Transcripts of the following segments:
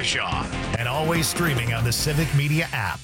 Waukesha, and always streaming on the Civic Media app.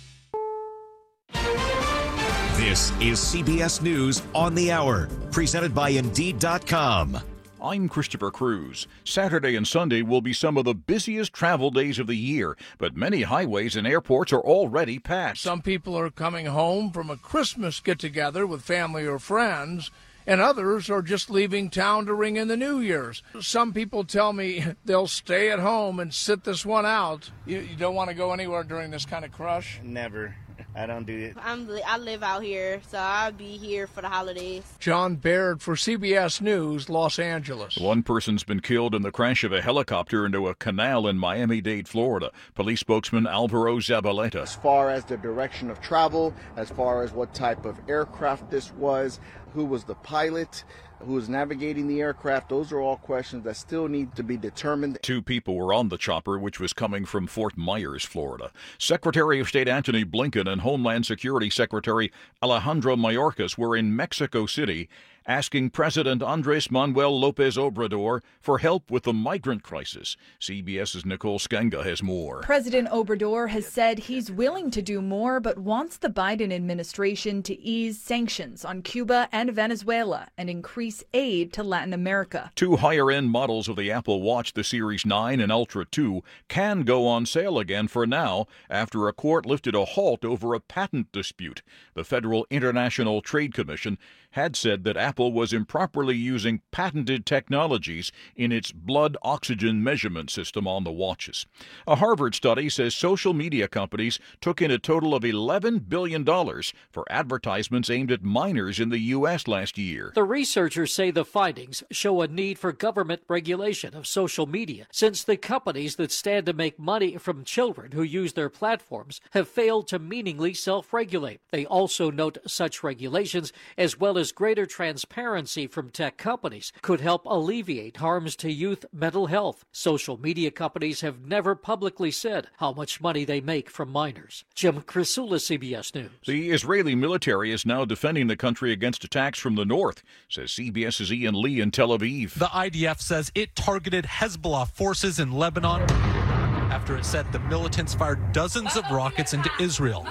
This is CBS News on the Hour, presented by Indeed.com. I'm Christopher Cruz. Saturday and Sunday will be some of the busiest travel days of the year, but many highways and airports are already packed. Some people are coming home from a Christmas get-together with family or friends, and others are just leaving town to ring in the New Year's. Some people tell me they'll stay at home and sit this one out. You don't want to go anywhere during this kind of crush? Never. I don't do it. I live out here, so I'll be here for the holidays. John Baird for CBS News, Los Angeles. One person's been killed in the crash of a helicopter into a canal in Miami-Dade, Florida. Police spokesman Alvaro Zabaleta. As far as the direction of travel, as far as what type of aircraft this was, who was the pilot, who was navigating the aircraft, those are all questions that still need to be determined. 2 people were on the chopper, which was coming from Fort Myers, Florida. Secretary of State Antony Blinken and Homeland Security Secretary Alejandro Mayorkas were in Mexico City asking President Andres Manuel Lopez Obrador for help with the migrant crisis. CBS's Nicole Skenga has more. President Obrador has said he's willing to do more, but wants the Biden administration to ease sanctions on Cuba and Venezuela and increase aid to Latin America. 2 higher-end models of the Apple Watch, the Series 9 and Ultra 2, can go on sale again for now after a court lifted a halt over a patent dispute. The Federal International Trade Commission had said that Apple was improperly using patented technologies in its blood oxygen measurement system on the watches. A Harvard study says social media companies took in a total of $11 billion for advertisements aimed at minors in the U.S. last year. The researchers say the findings show a need for government regulation of social media, since the companies that stand to make money from children who use their platforms have failed to meaningfully self-regulate. They also note such regulations, as well as greater transparency from tech companies, could help alleviate harms to youth mental health. Social media companies have never publicly said how much money they make from minors. Jim Krasula, CBS News. The Israeli military is now defending the country against attacks from the north, says CBS's Ian Lee in Tel Aviv. The IDF says it targeted Hezbollah forces in Lebanon after it said the militants fired dozens of rockets into Israel.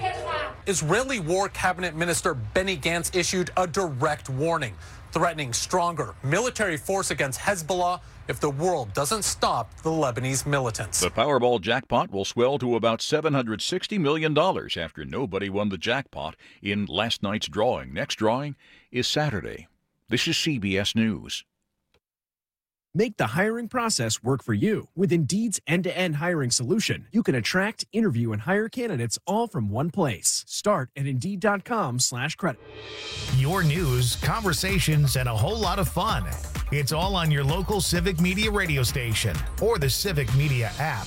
Israeli War Cabinet Minister Benny Gantz issued a direct warning, threatening stronger military force against Hezbollah if the world doesn't stop the Lebanese militants. The Powerball jackpot will swell to about $760 million after nobody won the jackpot in last night's drawing. Next drawing is Saturday. This is CBS News. Make the hiring process work for you. With Indeed's end-to-end hiring solution, you can attract, interview, and hire candidates all from one place. Start at Indeed.com/credit. Your news, conversations, and a whole lot of fun. It's all on your local Civic Media radio station or the Civic Media app.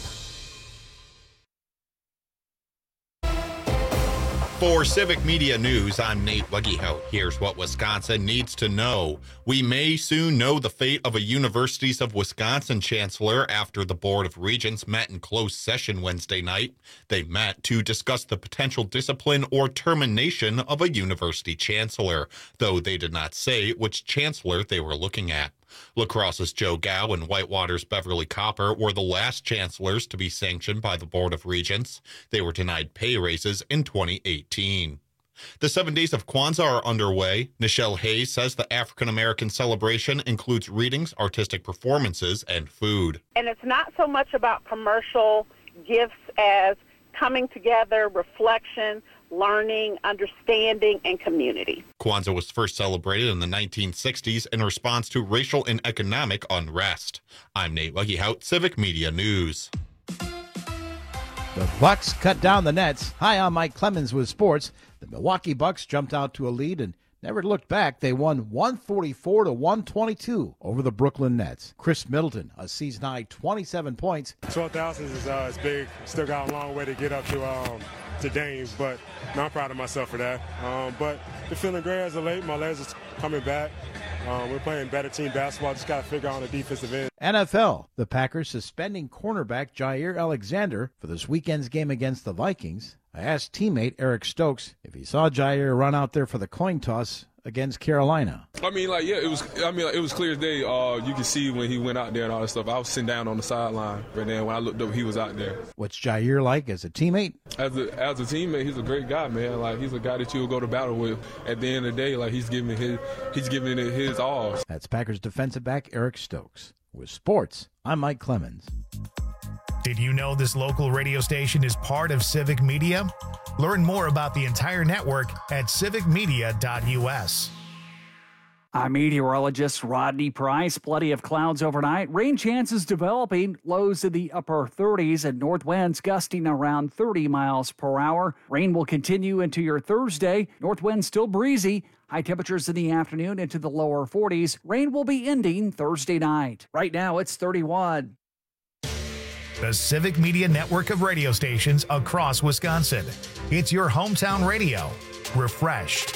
For Civic Media News, I'm Nate Weggehout. Here's what Wisconsin needs to know. We may soon know the fate of a Universities of Wisconsin chancellor after the Board of Regents met in closed session Wednesday night. They met to discuss the potential discipline or termination of a university chancellor, though they did not say which chancellor they were looking at. La Crosse's Joe Gow and Whitewater's Beverly Copper were the last chancellors to be sanctioned by the Board of Regents. They were denied pay raises in 2018. The 7 days of Kwanzaa are underway. Nichelle Hayes says the African-American celebration includes readings, artistic performances, and food. And it's not so much about commercial gifts as coming together, reflection, learning, understanding, and community. Kwanzaa was first celebrated in the 1960s in response to racial and economic unrest. I'm Nate Weggehout, Civic Media News. The Bucks cut down the Nets. Hi, I'm Mike Clemens with sports. The Milwaukee Bucks jumped out to a lead and never looked back. They won 144-122 over the Brooklyn Nets. Chris Middleton, a season-high 27 points. 12,000 is big. Still got a long way to get up to Dame, but I'm proud of myself for that. But the feeling great as of late. My legs are coming back. We're playing better team basketball. Just got to figure out on the defensive end. NFL, the Packers suspending cornerback Jair Alexander for this weekend's game against the Vikings. I asked teammate Eric Stokes if he saw Jair run out there for the coin toss against Carolina. I mean, like, yeah, it was. I mean, like, it was clear as day. You could see when he went out there and all that stuff. I was sitting down on the sideline, but then when I looked up, he was out there. What's Jair like as a teammate? As a teammate, he's a great guy, man. Like, he's a guy that you'll go to battle with. At the end of the day, like, he's giving it his all. That's Packers defensive back Eric Stokes. With sports, I'm Mike Clemens. Did you know this local radio station is part of Civic Media? Learn more about the entire network at civicmedia.us. I'm meteorologist Rodney Price. Plenty of clouds overnight. Rain chances developing. Lows in the upper 30s and north winds gusting around 30 miles per hour. Rain will continue into your Thursday. North winds still breezy. High temperatures in the afternoon into the lower 40s. Rain will be ending Thursday night. Right now it's 31. The Civic Media network of radio stations across Wisconsin. It's your hometown radio. Refreshed.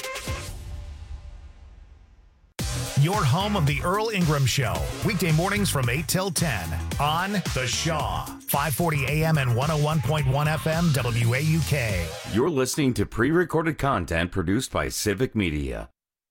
Your home of the Earl Ingram Show. Weekday mornings from 8 till 10 on The Shaw. 540 AM and 101.1 FM WAUK. You're listening to pre-recorded content produced by Civic Media.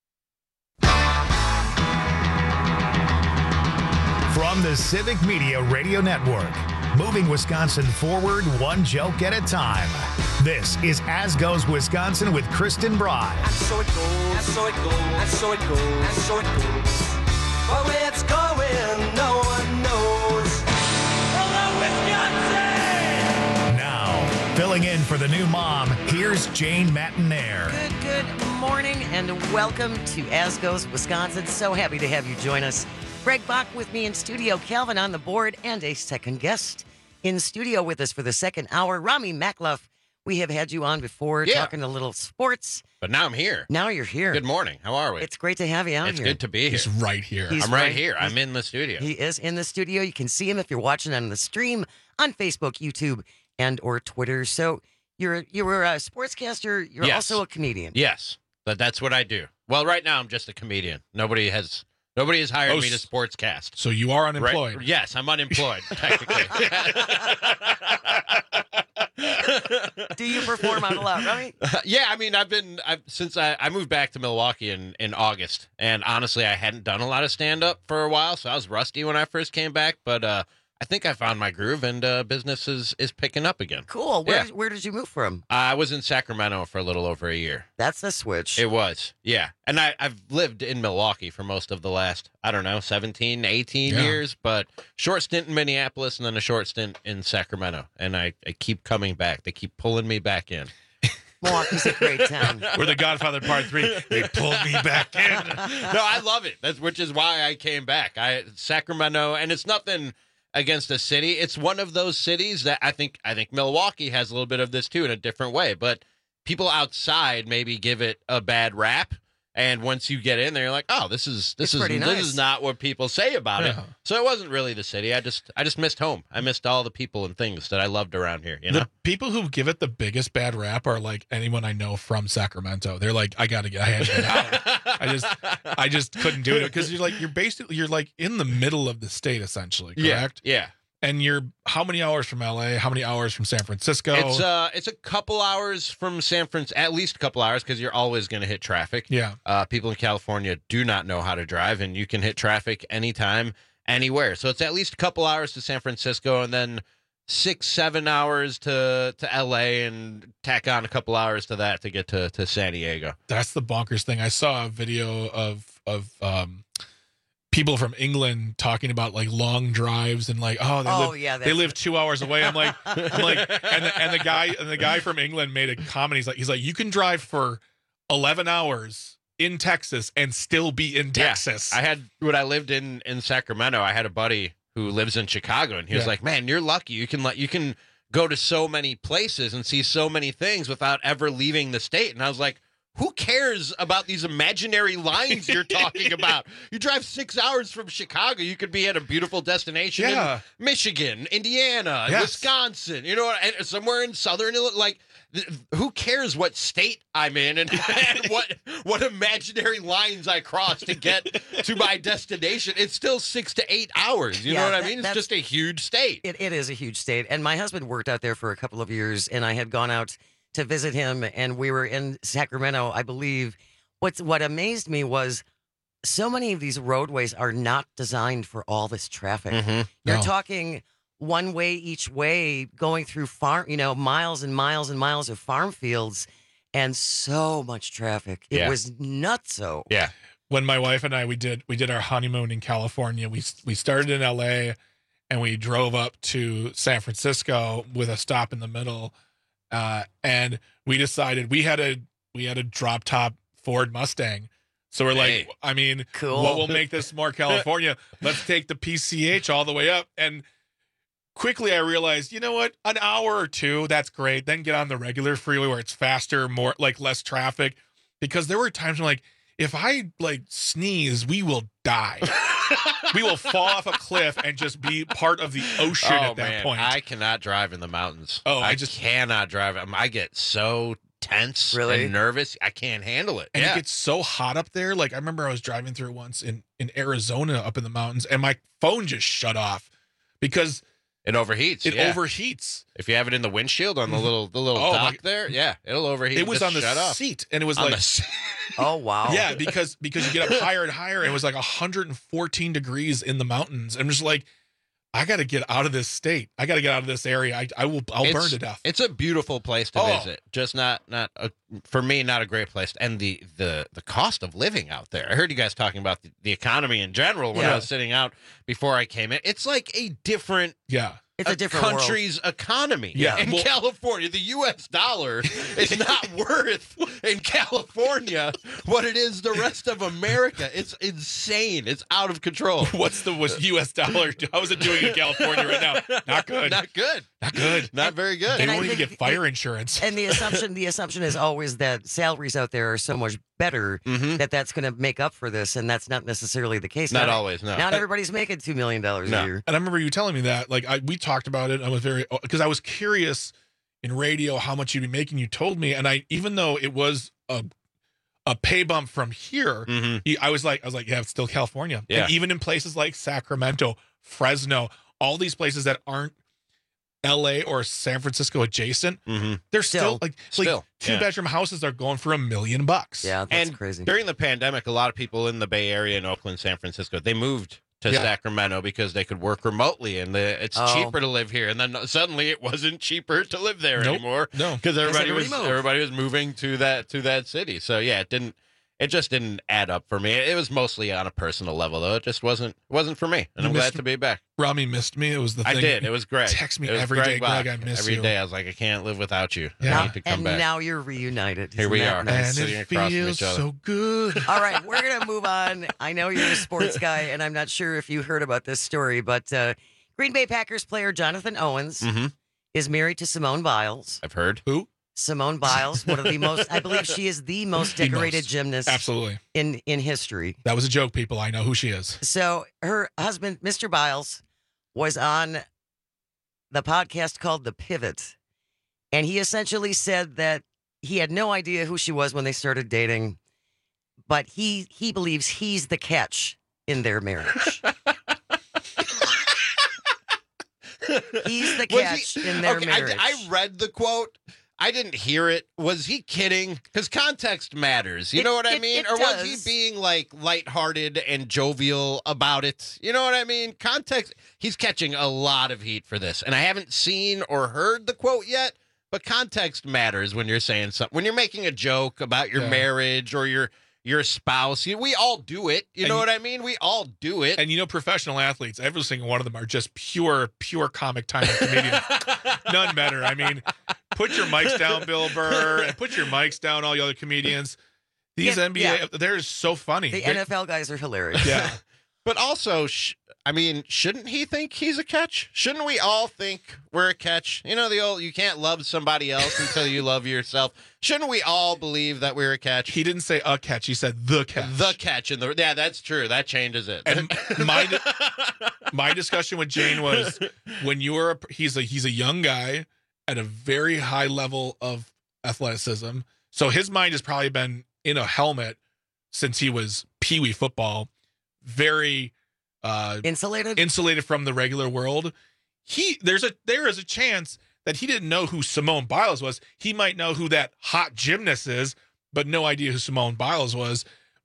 From the Civic Media Radio Network, moving Wisconsin forward one joke at a time. This is As Goes Wisconsin with Kristen Broad. And so it goes, and so it goes, and so it goes, and so it goes. But where it's going, no one knows. Hello, Wisconsin! Now, filling in for the new mom, here's Jane Matinaire. Good morning and welcome to As Goes Wisconsin. So happy to have you join us. Greg Bach with me in studio, Calvin on the board, and a second guest in studio with us for the second hour, Rami Makloff. We have had you on before talking a little sports. But now I'm here. Now you're here. Good morning. How are we? It's great to have you out here. It's here. good to be here. He's right here. I'm right here. I'm in the studio. He is in the studio. You can see him if you're watching on the stream on Facebook, YouTube, and or Twitter. So you're a sportscaster. You're also a comedian. Yes, that's what I do. Well, right now I'm just a comedian. Nobody has hired me to sportscast. So you are unemployed. Right? Yes, I'm unemployed, technically. Do you perform out loud, right? Yeah, I mean, since I moved back to Milwaukee in August, and honestly, I hadn't done a lot of stand-up for a while, so I was rusty when I first came back, but I think I found my groove, and business is picking up again. Cool. Where did you move from? I was in Sacramento for a little over a year. That's a switch. It was, yeah. And I've lived in Milwaukee for most of the last, 17, 18 years, but short stint in Minneapolis and then a short stint in Sacramento. And I keep coming back. They keep pulling me back in. Milwaukee's a great town. We're the Godfather Part 3. They pulled me back in. No, I love it. Which is why I came back. Sacramento, and it's nothing against a city. It's one of those cities that I think Milwaukee has a little bit of this too in a different way, but people outside maybe give it a bad rap, and once you get in there, you're like, oh, this is not what people say about it. So it wasn't really the city. I just missed home. I missed all the people and things that I loved around here. You know, the people who give it the biggest bad rap are like anyone I know from Sacramento. They're like, I had to get out. I just couldn't do it because you're like in the middle of the state essentially, correct? Yeah. And you're how many hours from LA? How many hours from San Francisco? It's a couple hours from San Francisco, at least a couple hours, because you're always going to hit traffic. Yeah. People in California do not know how to drive, and you can hit traffic anytime, anywhere. So it's at least a couple hours to San Francisco, and then 6-7 hours to LA, and tack on a couple hours to that to get to San Diego. That's the bonkers thing. I saw a video of people from England talking about like long drives and like, they live 2 hours away. I'm like, and the guy from England made a comment. He's like, you can drive for 11 hours in Texas and still be in Texas. When I lived in Sacramento, I had a buddy who lives in Chicago, and he was like, man, you're lucky. You can go to so many places and see so many things without ever leaving the state. And I was like, who cares about these imaginary lines you're talking about? You drive 6 hours from Chicago, you could be at a beautiful destination in Michigan, Indiana, Wisconsin, somewhere in southern Illinois. Like, who cares what state I'm in and what imaginary lines I cross to get to my destination? It's still 6 to 8 hours. You know what I mean? It's just a huge state. It is a huge state. And my husband worked out there for a couple of years, and I had gone out to visit him, and we were in Sacramento, I believe. What amazed me was so many of these roadways are not designed for all this traffic. Mm-hmm. You're talking one way each way, going through miles and miles and miles of farm fields, and so much traffic. It was nutso. Yeah. When my wife and I we did our honeymoon in California, we started in LA and we drove up to San Francisco with a stop in the middle, and we decided we had a drop top Ford Mustang. So we're like, I mean, cool. What will make this more California? Let's take the PCH all the way up. And quickly I realized, you know what? An hour or two, that's great. Then get on the regular freeway where it's faster, more like less traffic. Because there were times when, like, if I like sneeze, we will die. We will fall off a cliff and just be part of the ocean at that point. I cannot drive in the mountains. Oh, I just cannot drive. I get so tense and nervous. I can't handle it. And it gets so hot up there. Like, I remember I was driving through once in Arizona up in the mountains, and my phone just shut off because it overheats. It overheats. If you have it in the windshield on the little dock there, it'll overheat. It was on the seat, and it was like, oh wow, yeah, because you get up higher and higher, and it was like 114 degrees in the mountains. I'm just like, I got to get out of this state. I got to get out of this area. I'll burn to death. It's a beautiful place to visit. Just for me, not a great place. And the cost of living out there. I heard you guys talking about the economy in general when I was sitting out before I came in. It's like a different It's a different country's economy. Yeah. In California, the U.S. dollar is not worth in California what it is the rest of America. It's insane. It's out of control. What's the U.S. dollar? How is it doing in California right now? Not good. Not good. Not good. Not very good. They won't even get fire insurance. And the assumption is always that salaries out there are so much better that that's going to make up for this, and that's not necessarily the case. Not always, no. Not everybody's making $2 million a year. And I remember you telling me that. Like, we talked about it. I was because I was curious in radio how much you'd be making. You told me, and even though it was a pay bump from here, I was like, yeah, it's still California. Yeah. And even in places like Sacramento, Fresno, all these places that aren't LA or San Francisco adjacent, they're still like two-bedroom houses are going for $1 million. Yeah, that's crazy. During the pandemic, a lot of people in the Bay Area in Oakland, San Francisco, they moved to Sacramento because they could work remotely and it's cheaper to live here. And then suddenly it wasn't cheaper to live there anymore. No, because everybody was moving to that city. So yeah, it just didn't add up for me. It was mostly on a personal level, though. It just wasn't for me, and I'm glad to be back. Rami missed me. It was the thing. I did. It was great. Text me every day, Greg. I miss you. Every day. I was like, I can't live without you. Yeah. I need to come back. And now you're reunited. Here we are, and sitting it across from feels each other. so good. All right, we're gonna move on. I know you're a sports guy, and I'm not sure if you heard about this story, but Green Bay Packers player Jonathan Owens is married to Simone Biles. I've heard. Who? Simone Biles, one of the most, I believe she is the most decorated gymnast absolutely in history. That was a joke, people. I know who she is. So her husband, Mr. Biles, was on the podcast called The Pivot, and he essentially said that he had no idea who she was when they started dating, but he believes he's the catch in their marriage. He's the catch in their marriage. I read the quote. I didn't hear it. Was he kidding? Because context matters. You know what I mean? Or was he being like lighthearted and jovial about it? You know what I mean? Context. He's catching a lot of heat for this. And I haven't seen or heard the quote yet, but context matters when you're saying something. When you're making a joke about your marriage or your spouse. We all do it. You know what I mean? We all do it. And professional athletes, every single one of them are just pure comic timing comedians. None better. I mean, put your mics down, Bill Burr, and put your mics down, all the other comedians. These NBA, they're so funny. The NFL guys are hilarious. Yeah. But also, shouldn't he think he's a catch? Shouldn't we all think we're a catch? You know, the old, you can't love somebody else until you love yourself. Shouldn't we all believe that we're a catch? He didn't say a catch. He said the catch. The catch. Yeah, that's true. That changes it. And my discussion with Jane was when he's a young guy at a very high level of athleticism. So his mind has probably been in a helmet since he was peewee football. Very insulated from the regular world. There is a chance that he didn't know who Simone Biles was. He might know who that hot gymnast is, but no idea who Simone Biles was.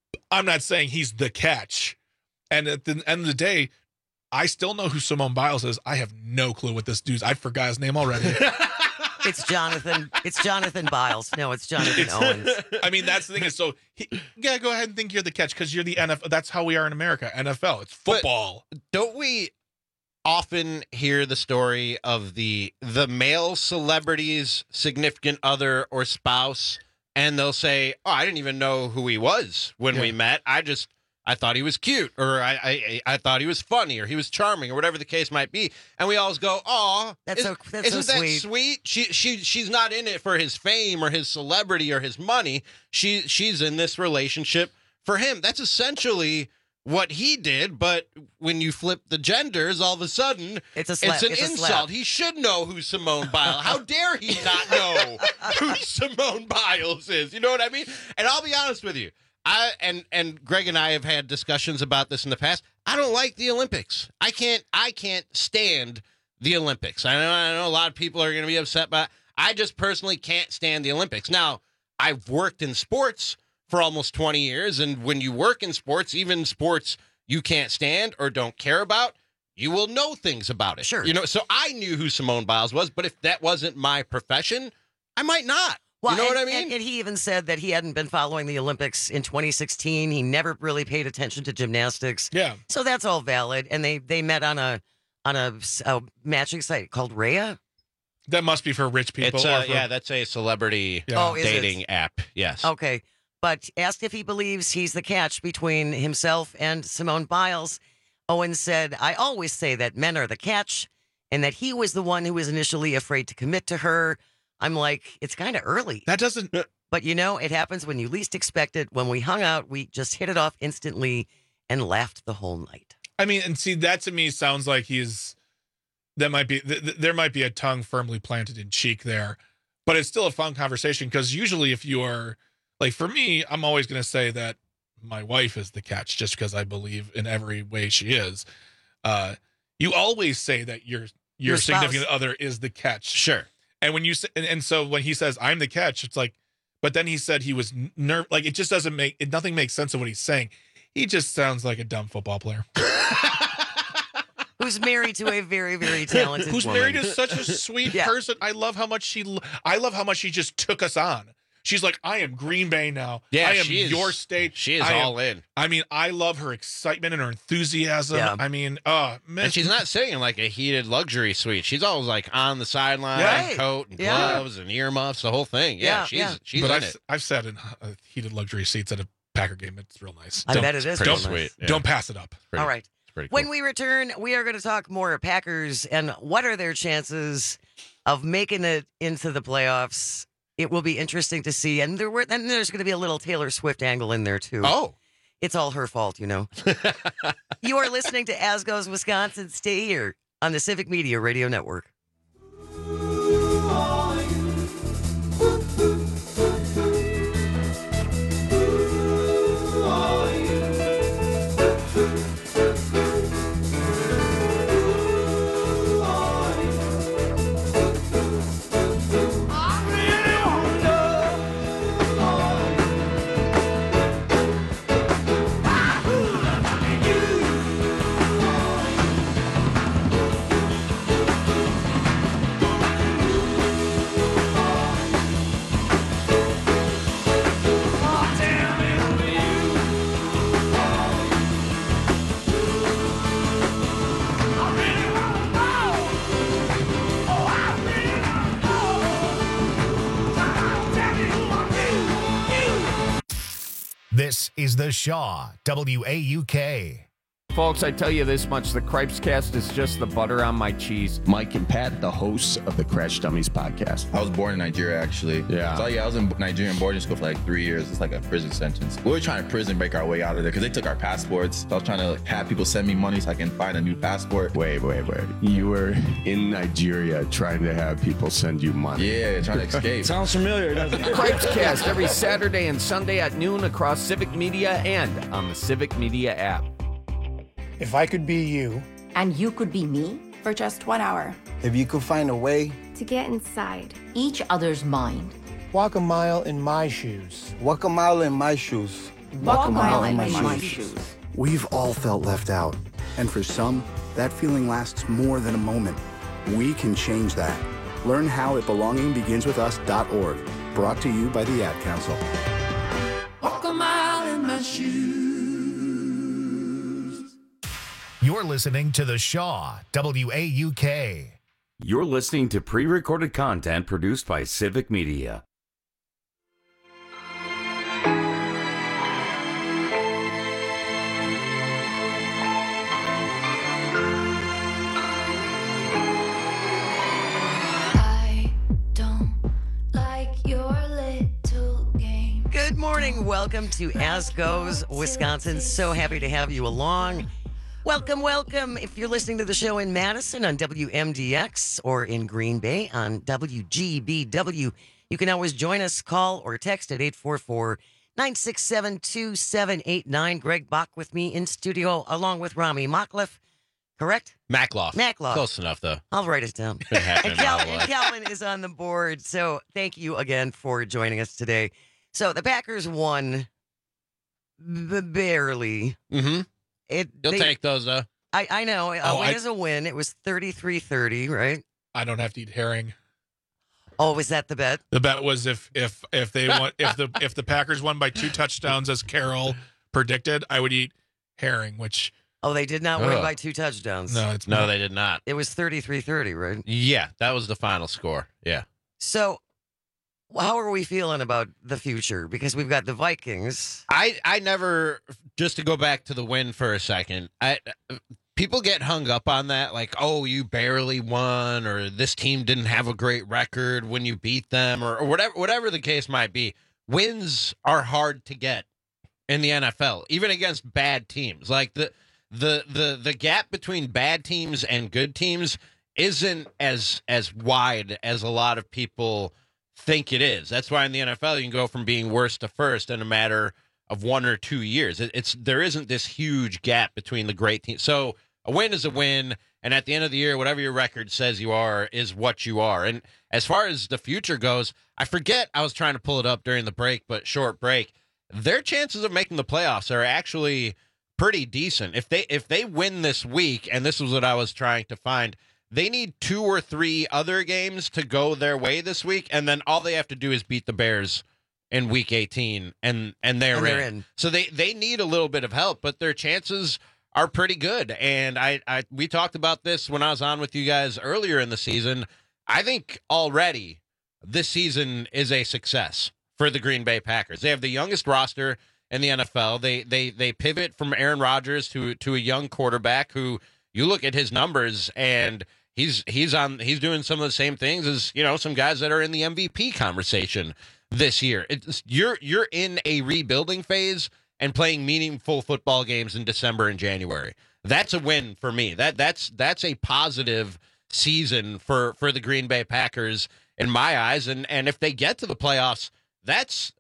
I'm not saying he's the catch. And at the end of the day, I still know who Simone Biles is. I have no clue what this dude's. I forgot his name already. It's Jonathan. It's Jonathan Biles. No, it's Jonathan Owens. I mean, that's the thing. Is so go ahead and think you're the catch because you're the NFL. That's how we are in America. NFL. It's football. But don't we often hear the story of the male celebrity's significant other or spouse, and they'll say, "Oh, I didn't even know who he was when we met. I thought he was cute, or I thought he was funny, or he was charming, or whatever the case might be." And we always go, "Oh, isn't that sweet? She's not in it for his fame or his celebrity or his money. She's in this relationship for him." That's essentially what he did. But when you flip the genders, all of a sudden it's an insult. He should know who Simone Biles. How dare he not know who Simone Biles is? You know what I mean? And I'll be honest with you. And Greg and I have had discussions about this in the past. I don't like the Olympics. I can't stand the Olympics. I know a lot of people are going to be upset, but I just personally can't stand the Olympics. Now, I've worked in sports for almost 20 years, and when you work in sports, even sports you can't stand or don't care about, you will know things about it. Sure. You know, so I knew who Simone Biles was, but if that wasn't my profession, I might not. Well, you know what I mean? And he even said that he hadn't been following the Olympics in 2016. He never really paid attention to gymnastics. Yeah. So that's all valid. And they met on a matching site called Rhea. That must be for rich people. It's that's a celebrity dating app. Yes. Okay. But asked if he believes he's the catch between himself and Simone Biles, Owens said, "I always say that men are the catch and that he was the one who was initially afraid to commit to her." I'm like, it's kind of early. That doesn't... But, it happens when you least expect it. When we hung out, we just hit it off instantly and laughed the whole night. I mean, and see, that to me sounds like there might be a tongue firmly planted in cheek there. But it's still a fun conversation because usually if you are... Like, for me, I'm always going to say that my wife is the catch just because I believe in every way she is. You always say that your significant other is the catch. Sure. And when you say, and so when he says I'm the catch, it's like, but then he said he was like it just doesn't nothing makes sense of what he's saying. He just sounds like a dumb football player who's married to a very, very talented who's woman. married to such a sweet person. I love how much she just took us on. She's like, I am Green Bay now. Yeah, I am your state. She is all in. I mean, I love her excitement and her enthusiasm. Yeah. I mean, man. And she's not sitting in like a heated luxury suite. She's always like on the sideline, coat and gloves and earmuffs, the whole thing. Yeah, she's but in it. I've sat in heated luxury seats at a Packer game. It's real nice. I bet it is. Don't, sweet. Yeah. Don't pass it up. All right. Pretty cool. When we return, we are going to talk more Packers and what are their chances of making it into the playoffs. It will be interesting to see. And there's going to be a little Taylor Swift angle in there, too. Oh. It's all her fault, You are listening to As Goes Wisconsin. Stay here on the Civic Media Radio Network. This is The Shaw, WAUK. Folks, I tell you this much, the Cripes Cast is just the butter on my cheese. Mike and Pat, the hosts of the Crash Dummies podcast. I was born in Nigeria, actually. Yeah. So, I was in Nigerian boarding school for like 3 years. It's like a prison sentence. We were trying to prison break our way out of there because they took our passports. So I was trying to have people send me money so I can find a new passport. Wait. You were in Nigeria trying to have people send you money. Yeah, trying to escape. Sounds familiar, doesn't it? Cripes Cast every Saturday and Sunday at noon across Civic Media and on the Civic Media app. If I could be you. And you could be me. For just 1 hour. If you could find a way. To get inside each other's mind. Walk a mile in my shoes. Walk a mile in my shoes. Walk a mile in my shoes. We've all felt left out, and for some, that feeling lasts more than a moment. We can change that. Learn how at belongingbeginswithus.org. Brought to you by the Ad Council. Walk a mile in my shoes. You're listening to The Shaw, WAUK. You're listening to pre-recorded content produced by Civic Media. Good morning. Welcome to As Goes Wisconsin. So happy to have you along. Welcome, welcome. If you're listening to the show in Madison on WMDX or in Green Bay on WGBW, you can always join us, call or text at 844-967-2789. Greg Bach with me in studio along with Rami Makloff. Correct? Makloff. Close enough, though. I'll write it down. Been happening my whole life. Calvin is on the board. So thank you again for joining us today. So the Packers won barely. Mm-hmm. You'll take those, though. I know. A win is a win. It was 33-30, right? I don't have to eat herring. Oh, was that the bet? The bet was if they won, if the Packers won by 2 touchdowns as Carol predicted, I would eat herring, which... Oh, they did not win by 2 touchdowns. No, they did not. It was 33-30, right? Yeah, that was the final score. Yeah. So, how are we feeling about the future? Because we've got the Vikings. I never, just to go back to the win for a second, people get hung up on that, like, oh, you barely won, or this team didn't have a great record when you beat them, or whatever the case might be. Wins are hard to get in the NFL, even against bad teams. Like the gap between bad teams and good teams isn't as wide as a lot of people think it is. That's why in the NFL you can go from being worst to first in a matter of 1 or 2 years. There isn't this huge gap between the great teams. So a win is a win, and at the end of the year, whatever your record says you are is what you are. And as far as the future goes, I forget, I was trying to pull it up during the break, but short break. Their chances of making the playoffs are actually pretty decent. If they win this week, and this is what I was trying to find, they need 2 or 3 other games to go their way this week, and then all they have to do is beat the Bears in Week 18, and they're in. So they need a little bit of help, but their chances are pretty good. And we talked about this when I was on with you guys earlier in the season. I think already this season is a success for the Green Bay Packers. They have the youngest roster in the NFL. They pivot from Aaron Rodgers to a young quarterback who, you look at his numbers and he's doing some of the same things as, some guys that are in the MVP conversation this year. You're in a rebuilding phase and playing meaningful football games in December and January. That's a win for me. That's a positive season for the Green Bay Packers in my eyes. And if they get to the playoffs, that's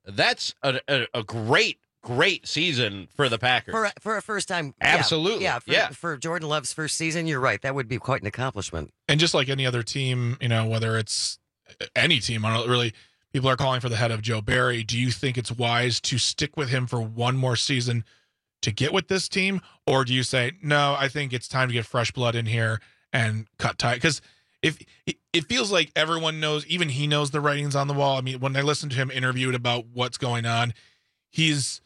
a great season for the Packers. For a first time. Absolutely. For Jordan Love's first season, you're right. That would be quite an accomplishment. And just like any other team, whether it's any team, I don't really, people are calling for the head of Joe Barry. Do you think it's wise to stick with him for one more season to get with this team? Or do you say, no, I think it's time to get fresh blood in here and cut ties? Because if it feels like everyone knows, even he knows the writings on the wall. I mean, when I listened to him interviewed about what's going on, he's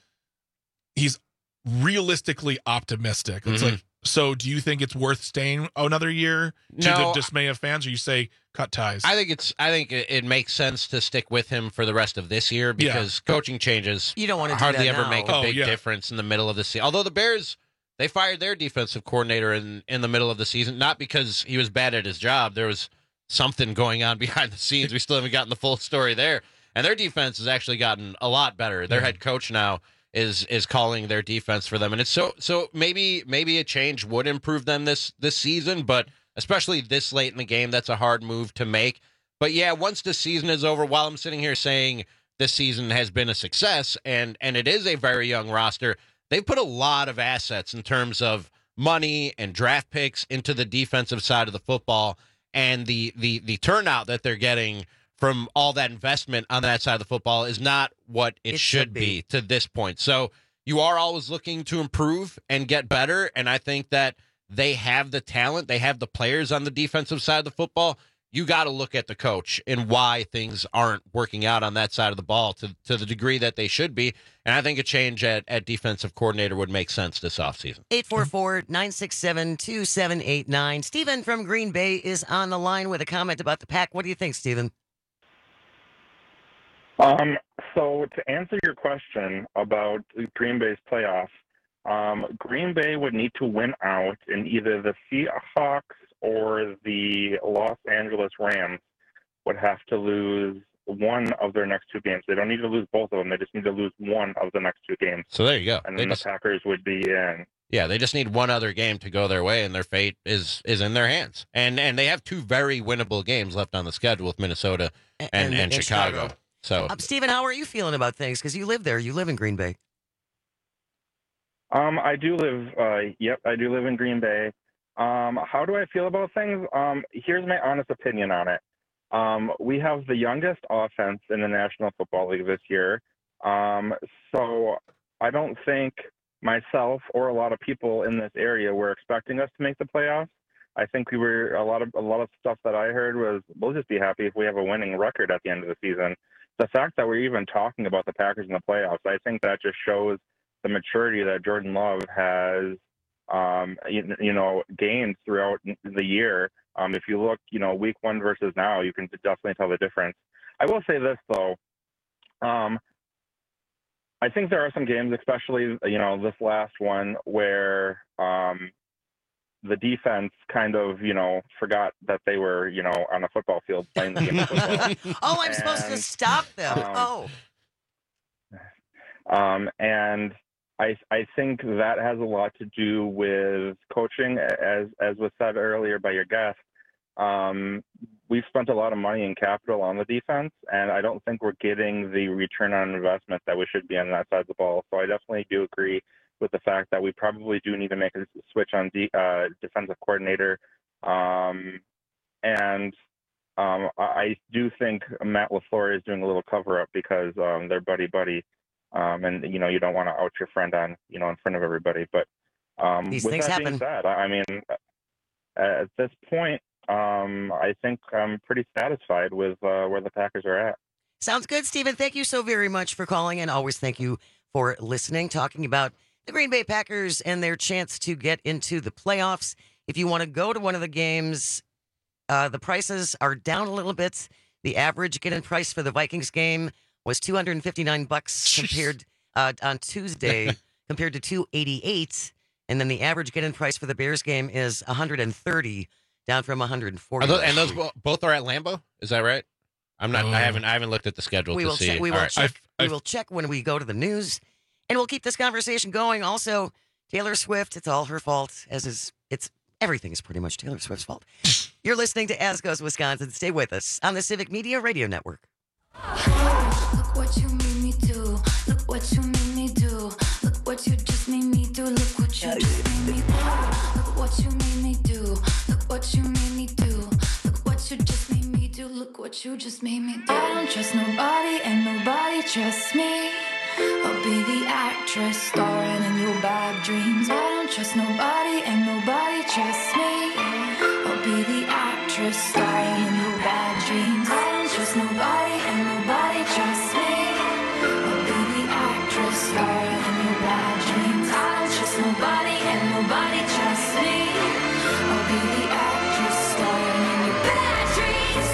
realistically optimistic. It's like, so do you think it's worth staying another year to the dismay of fans, or you say cut ties? I think it makes sense to stick with him for the rest of this year because coaching changes you don't want to hardly ever now. make a big difference in the middle of the season. Although the Bears, they fired their defensive coordinator in the middle of the season, not because he was bad at his job. There was something going on behind the scenes. We still haven't gotten the full story there. And their defense has actually gotten a lot better. Their head coach now is calling their defense for them, and it's so maybe a change would improve them this season, but especially this late in the game, that's a hard move to make. But yeah, once the season is over, while I'm sitting here saying this season has been a success and it is a very young roster, they've put a lot of assets in terms of money and draft picks into the defensive side of the football, and the turnout that they're getting from all that investment on that side of the football is not what it should be to this point. So you are always looking to improve and get better, and I think that they have the talent, they have the players on the defensive side of the football. You got to look at the coach and why things aren't working out on that side of the ball to the degree that they should be. And I think a change at defensive coordinator would make sense this offseason. 844-967-2789. Stephen from Green Bay is on the line with a comment about the Pack. What do you think, Stephen? So to answer your question about Green Bay's playoffs, Green Bay would need to win out in either the Seahawks or the Los Angeles Rams would have to lose one of their next two games. They don't need to lose both of them. They just need to lose one of the next two games. So there you go. And then the Packers would be in. Yeah, they just need one other game to go their way, and their fate is in their hands. And they have two very winnable games left on the schedule with Minnesota and Chicago. So, Stephen, how are you feeling about things? Because you live there. You live in Green Bay. I do live. I do live in Green Bay. How do I feel about things? Here's my honest opinion on it. We have the youngest offense in the National Football League this year. So I don't think myself or a lot of people in this area were expecting us to make the playoffs. I think we were a lot of stuff that I heard was we'll just be happy if we have a winning record at the end of the season. The fact that we're even talking about the Packers in the playoffs, I think that just shows the maturity that Jordan Love has, gained throughout the year. If you look, week one versus now, you can definitely tell the difference. I will say this though, I think there are some games, especially this last one, where the defense kind of forgot that they were on a football field playing the game of football. I'm supposed to stop them. And I think that has a lot to do with coaching, as was said earlier by your guest. We've spent a lot of money and capital on the defense, and I don't think we're getting the return on investment that we should be on that side of the ball. So I definitely do agree with the fact that we probably do need to make a switch on defensive coordinator. I do think Matt LaFleur is doing a little cover-up because they're buddy-buddy. And you don't want to out your friend on in front of everybody, but these with things that happen. being said, I mean, at this point, I think I'm pretty satisfied with where the Packers are at. Sounds good, Stephen. Thank you so very much for calling, and always thank you for listening. Talking about the Green Bay Packers and their chance to get into the playoffs. If you want to go to one of the games, the prices are down a little bit. The average get-in price for the Vikings game was $259 compared on Tuesday, compared to $288, and then the average get-in price for the Bears game is $130, down from $140. And those both are at Lambeau. Is that right? I'm not. I haven't looked at the schedule to see. We will check when we go to the news, and we'll keep this conversation going. Also, Taylor Swift. It's all her fault. Everything is pretty much Taylor Swift's fault. You're listening to As Goes Wisconsin. Stay with us on the Civic Media Radio Network. Look what you made me do. Look what you made me do. Look what you just made me do. Look what you just made me do. Look what you made me do. Look what you made me do. Look what you just made me do. Look what you just made me do. I don't trust nobody and nobody trusts me. I'll be the actress starring in your bad dreams. I don't trust nobody and nobody trusts me. I'll be the actress starring in your bad dreams. I don't trust nobody and nobody trusts me. I'll be the actress starring in your bad dreams. I don't trust nobody and nobody trusts me. I'll be the actress starring in your bad dreams.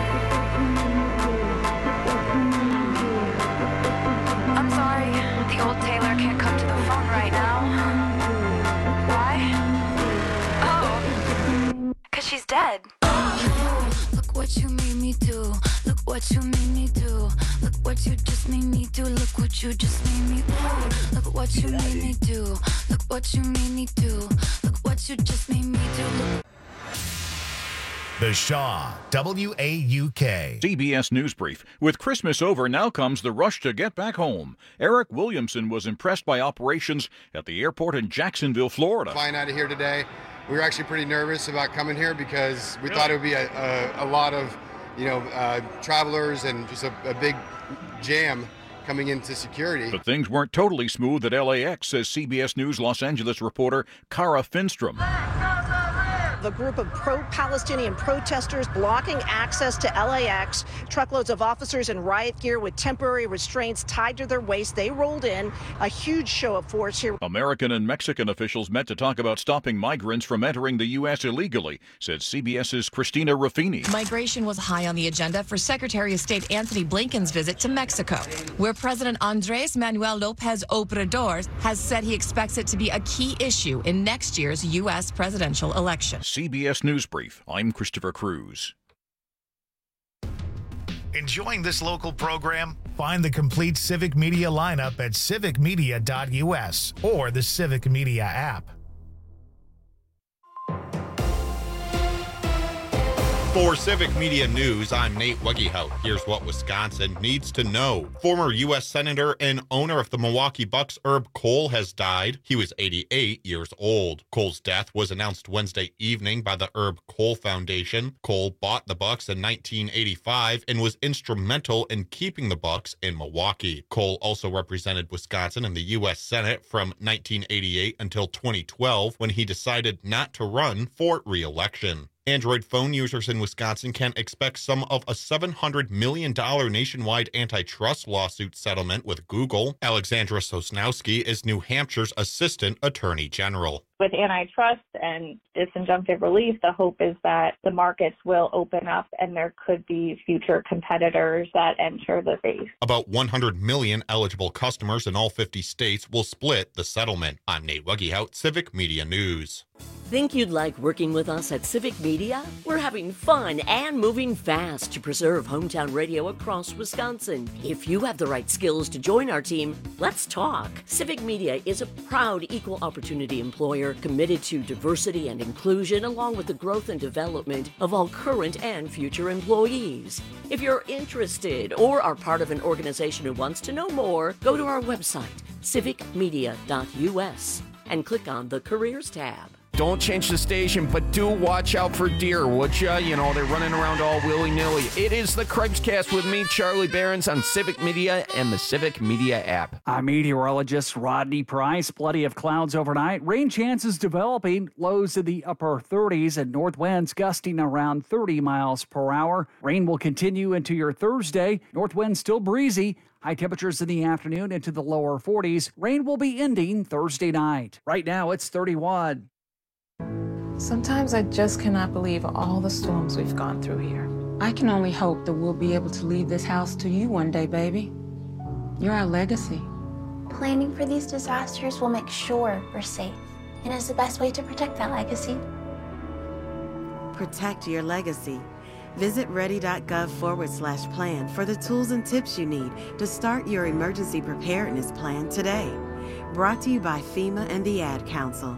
I'm sorry, the old Taylor can't come to the phone right now. Why? Oh, 'cause she's dead. Look what you made me do. Look what you made me do. Look what you just made me do. Look what you just made me do. Look what you made me do. Look what you made me do. Look what you just made me do. Look. The Shaw, WAUK. CBS News Brief. With Christmas over, now comes the rush to get back home. Eric Williamson was impressed by operations at the airport in Jacksonville, Florida. Flying out of here today, we were actually pretty nervous about coming here because we thought it would be a lot of travelers and just a big jam coming into security. But things weren't totally smooth at LAX, says CBS News Los Angeles reporter Cara Finstrom. The group of pro-Palestinian protesters blocking access to LAX. Truckloads of officers in riot gear with temporary restraints tied to their waists. They rolled in. A huge show of force here. American and Mexican officials met to talk about stopping migrants from entering the U.S. illegally, said CBS's Christina Ruffini. Migration was high on the agenda for Secretary of State Anthony Blinken's visit to Mexico, where President Andrés Manuel López Obrador has said he expects it to be a key issue in next year's U.S. presidential election. CBS News Brief. I'm Christopher Cruz. Enjoying this local program? Find the complete Civic Media lineup at civicmedia.us or the Civic Media app. For Civic Media News, I'm Nate Weggehout. Here's what Wisconsin needs to know. Former U.S. Senator and owner of the Milwaukee Bucks, Herb Kohl, has died. He was 88 years old. Kohl's death was announced Wednesday evening by the Herb Kohl Foundation. Kohl bought the Bucks in 1985 and was instrumental in keeping the Bucks in Milwaukee. Kohl also represented Wisconsin in the U.S. Senate from 1988 until 2012, when he decided not to run for re-election. Android phone users in Wisconsin can expect some of a $700 million nationwide antitrust lawsuit settlement with Google. Alexandra Sosnowski is New Hampshire's Assistant Attorney General. With antitrust and disinjunctive relief, the hope is that the markets will open up and there could be future competitors that enter the space. About 100 million eligible customers in all 50 states will split the settlement. I'm Nate Weggehout, Civic Media News. Think you'd like working with us at Civic Media? We're having fun and moving fast to preserve hometown radio across Wisconsin. If you have the right skills to join our team, let's talk. Civic Media is a proud equal opportunity employer committed to diversity and inclusion, along with the growth and development of all current and future employees. If you're interested or are part of an organization who wants to know more, go to our website, civicmedia.us, and click on the Careers tab. Don't change the station, but do watch out for deer, would ya? You know, they're running around all willy-nilly. It is the Craig's-Cast with me, Charlie Behrens, on Civic Media and the Civic Media app. I'm meteorologist Rodney Price. Plenty of clouds overnight. Rain chances developing. Lows in the upper 30s and north winds gusting around 30 miles per hour. Rain will continue into your Thursday. North winds still breezy. High temperatures in the afternoon into the lower 40s. Rain will be ending Thursday night. Right now, it's 31. Sometimes I just cannot believe all the storms we've gone through here. I can only hope that we'll be able to leave this house to you one day, baby. You're our legacy. Planning for these disasters will make sure we're safe, and is the best way to protect that legacy. Protect your legacy. Visit ready.gov/plan for the tools and tips you need to start your emergency preparedness plan today. Brought to you by FEMA and the Ad Council.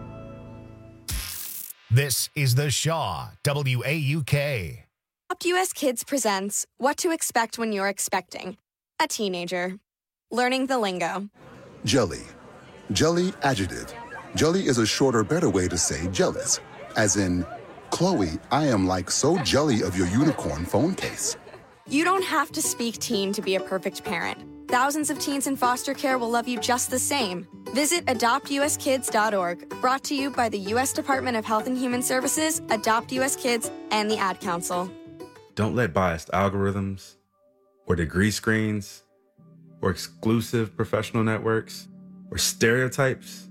This is The Shaw, WAUK. Adopt US Kids presents What to Expect When You're Expecting a Teenager. Learning the lingo. Jelly. Jelly adjective. Jelly is a shorter, better way to say jealous. As in, Chloe, I am like so jelly of your unicorn phone case. You don't have to speak teen to be a perfect parent. Thousands of teens in foster care will love you just the same. Visit adoptuskids.org. Brought to you by the U.S. Department of Health and Human Services, Adopt US Kids, and the Ad Council. Don't let biased algorithms, or degree screens, or exclusive professional networks, or stereotypes.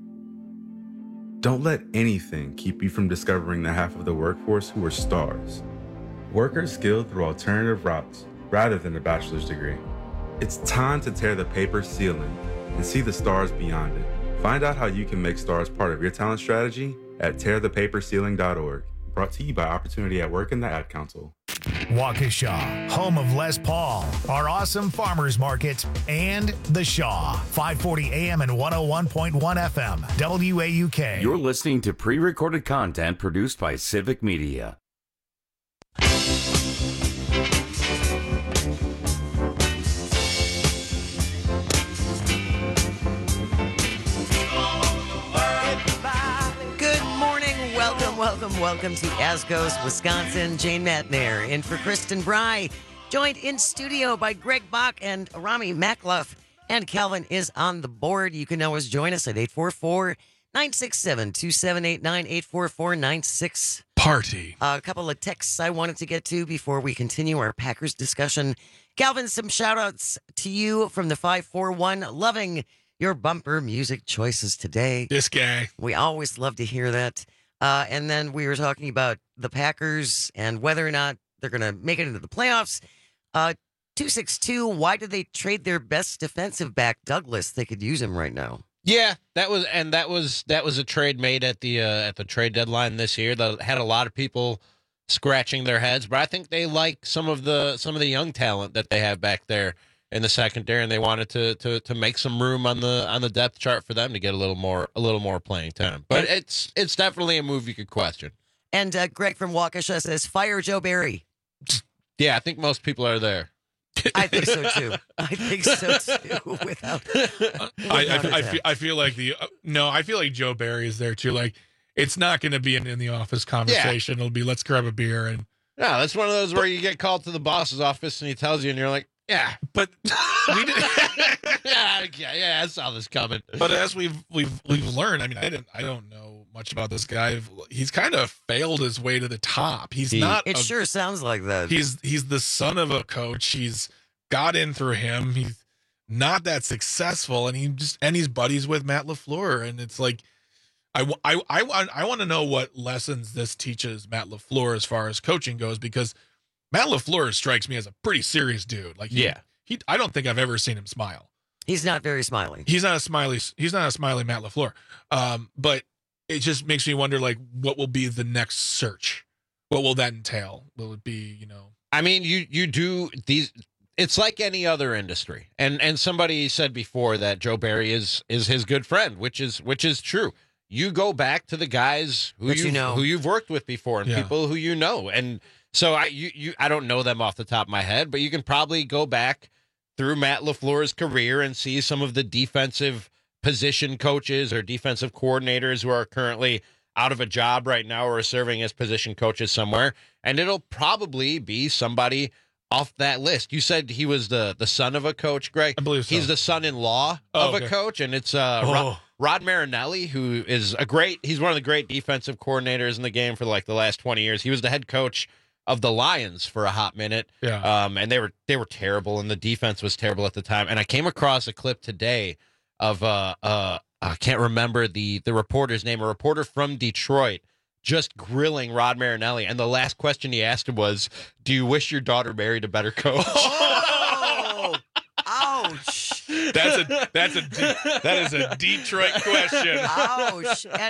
Don't let anything keep you from discovering the half of the workforce who are stars. Workers skilled through alternative routes rather than a bachelor's degree. It's time to tear the paper ceiling and see the stars beyond it. Find out how you can make stars part of your talent strategy at tearthepaperceiling.org. Brought to you by Opportunity at Work and the Ad Council. Waukesha, home of Les Paul, our awesome farmers market, and The Shaw, 540 AM and 101.1 FM, WAUK. You're listening to pre-recorded content produced by Civic Media. Welcome to As Goes Wisconsin. Jane Matnair in for Kristen Bry. Joined in studio by Greg Bach and Rami Makloff. And Calvin is on the board. You can always join us at 844-967-2789, 844-96. Party. A couple of texts I wanted to get to before we continue our Packers discussion. Calvin, some shout-outs to you from the 541. Loving your bumper music choices today. This guy. We always love to hear that. And then we were talking about the Packers and whether or not they're going to make it into the playoffs. 262, why did they trade their best defensive back, Douglas? They could use him right now. Yeah, that was a trade made at the trade deadline this year that had a lot of people scratching their heads, but I think they like some of the young talent that they have back there in the secondary, and they wanted to make some room on the depth chart for them to get a little more playing time. But it's definitely a move you could question. And Greg from Waukesha says, fire Joe Barry. Yeah, I think most people are there. I think so too. Without I feel like I feel like Joe Barry is there too. Like, it's not going to be an in the office conversation. Yeah. It'll be, let's grab a beer and. Yeah, that's one of those where you get called to the boss's office and he tells you, and you're like, yeah, but we did. yeah, I saw this coming. But as we've learned, I mean, I don't know much about this guy. He's kind of failed his way to the top. It sure sounds like that. He's the son of a coach. He's got in through him. He's not that successful, and he's buddies with Matt LaFleur, and it's like, I want to know what lessons this teaches Matt LaFleur as far as coaching goes, because Matt LaFleur strikes me as a pretty serious dude. Like, I don't think I've ever seen him smile. He's not very smiling. He's not a smiley Matt LaFleur. But it just makes me wonder, like, what will be the next search? What will that entail? Will it be, I mean, you do these. It's like any other industry, and somebody said before that Joe Barry is his good friend, which is true. You go back to the guys who you've worked with before and people who you know, and so I don't know them off the top of my head, but you can probably go back through Matt LaFleur's career and see some of the defensive position coaches or defensive coordinators who are currently out of a job right now or are serving as position coaches somewhere, and it'll probably be somebody off that list. You said he was the son of a coach, Greg? I believe so. He's the son-in-law of a coach, and it's Rod Marinelli, who is he's one of the great defensive coordinators in the game for like the last 20 years. He was the head coach of the Lions for a hot minute. Yeah. And they were terrible, and the defense was terrible at the time. And I came across a clip today of I can't remember the reporter's name, a reporter from Detroit, just grilling Rod Marinelli, and the last question he asked him was, "Do you wish your daughter married a better coach?" Oh, ouch! That is a Detroit question. Ouch! And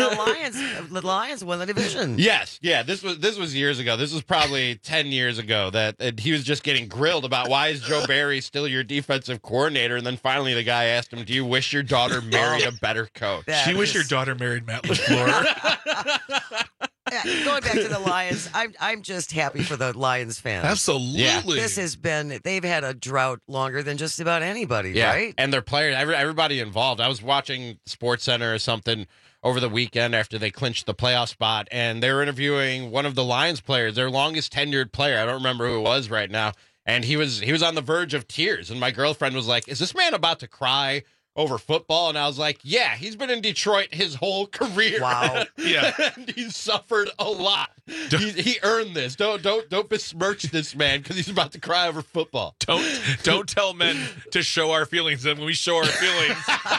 the Lions won the division. Yes, yeah. This was years ago. This was probably 10 years ago that he was just getting grilled about why is Joe Barry still your defensive coordinator, and then finally the guy asked him, "Do you wish your daughter married a better coach?" Do you wish your daughter married Matt LaFleur? Yeah, going back to the Lions, I'm just happy for the Lions fans. Absolutely. Yeah. They've had a drought longer than just about anybody, right? And their players, everybody involved. I was watching SportsCenter or something over the weekend after they clinched the playoff spot, and they were interviewing one of the Lions players, their longest tenured player. I don't remember who it was right now. And he was on the verge of tears. And my girlfriend was like, "Is this man about to cry over football?" And I was like, yeah, he's been in Detroit his whole career. Wow. Yeah. And he's suffered a lot. He earned this. Don't besmirch this man because he's about to cry over football. Don't tell men to show our feelings, and when we show our feelings,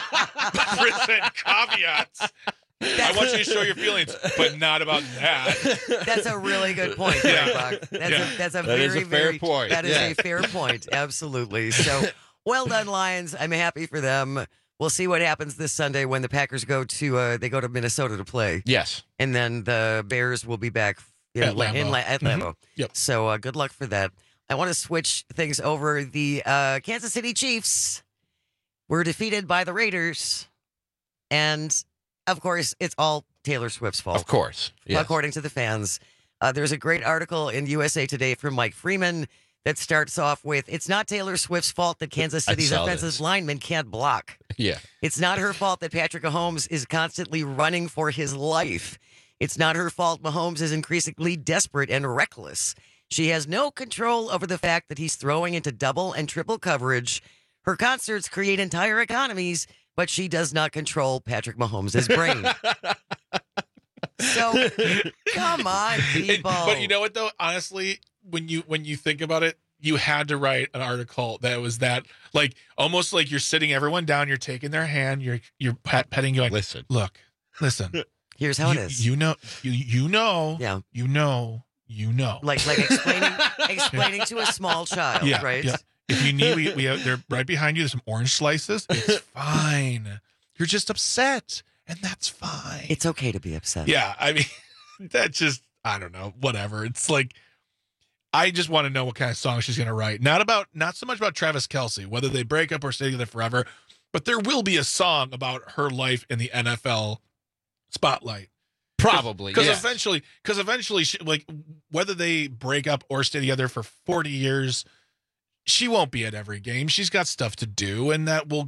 present caveats. I want you to show your feelings, but not about that. That's a really good point, Greg Bach. That's a very fair point. That is a fair point. Absolutely. So, well done, Lions. I'm happy for them. We'll see what happens this Sunday when the Packers go to Minnesota to play. Yes. And then the Bears will be back at Lambeau. Mm-hmm. Yep. So good luck for that. I want to switch things over. The Kansas City Chiefs were defeated by the Raiders. And, of course, it's all Taylor Swift's fault. Of course. Yes. According to the fans. There's a great article in USA Today from Mike Freeman that starts off with, "It's not Taylor Swift's fault that Kansas City's offensive linemen can't block. Yeah. It's not her fault that Patrick Mahomes is constantly running for his life. It's not her fault Mahomes is increasingly desperate and reckless. She has no control over the fact that he's throwing into double and triple coverage. Her concerts create entire economies, but she does not control Patrick Mahomes' brain. So, come on, people. But you know what, though? Honestly, when you think about it, you had to write an article that was that, like, almost like you're sitting everyone down, you're taking their hand, you're petting, you're like, listen. Here's how it is. You know. Yeah. You know. Like explaining to a small child, right? Yeah. If you need, they're right behind you. There's some orange slices. It's fine. You're just upset, and that's fine. It's okay to be upset. Yeah, I mean, that just, I don't know, whatever. It's like, I just want to know what kind of song she's going to write. Not so much about Travis Kelce, whether they break up or stay together forever, but there will be a song about her life in the NFL spotlight. Probably, because eventually, she, like, whether they break up or stay together for 40 years, she won't be at every game. She's got stuff to do, and it will,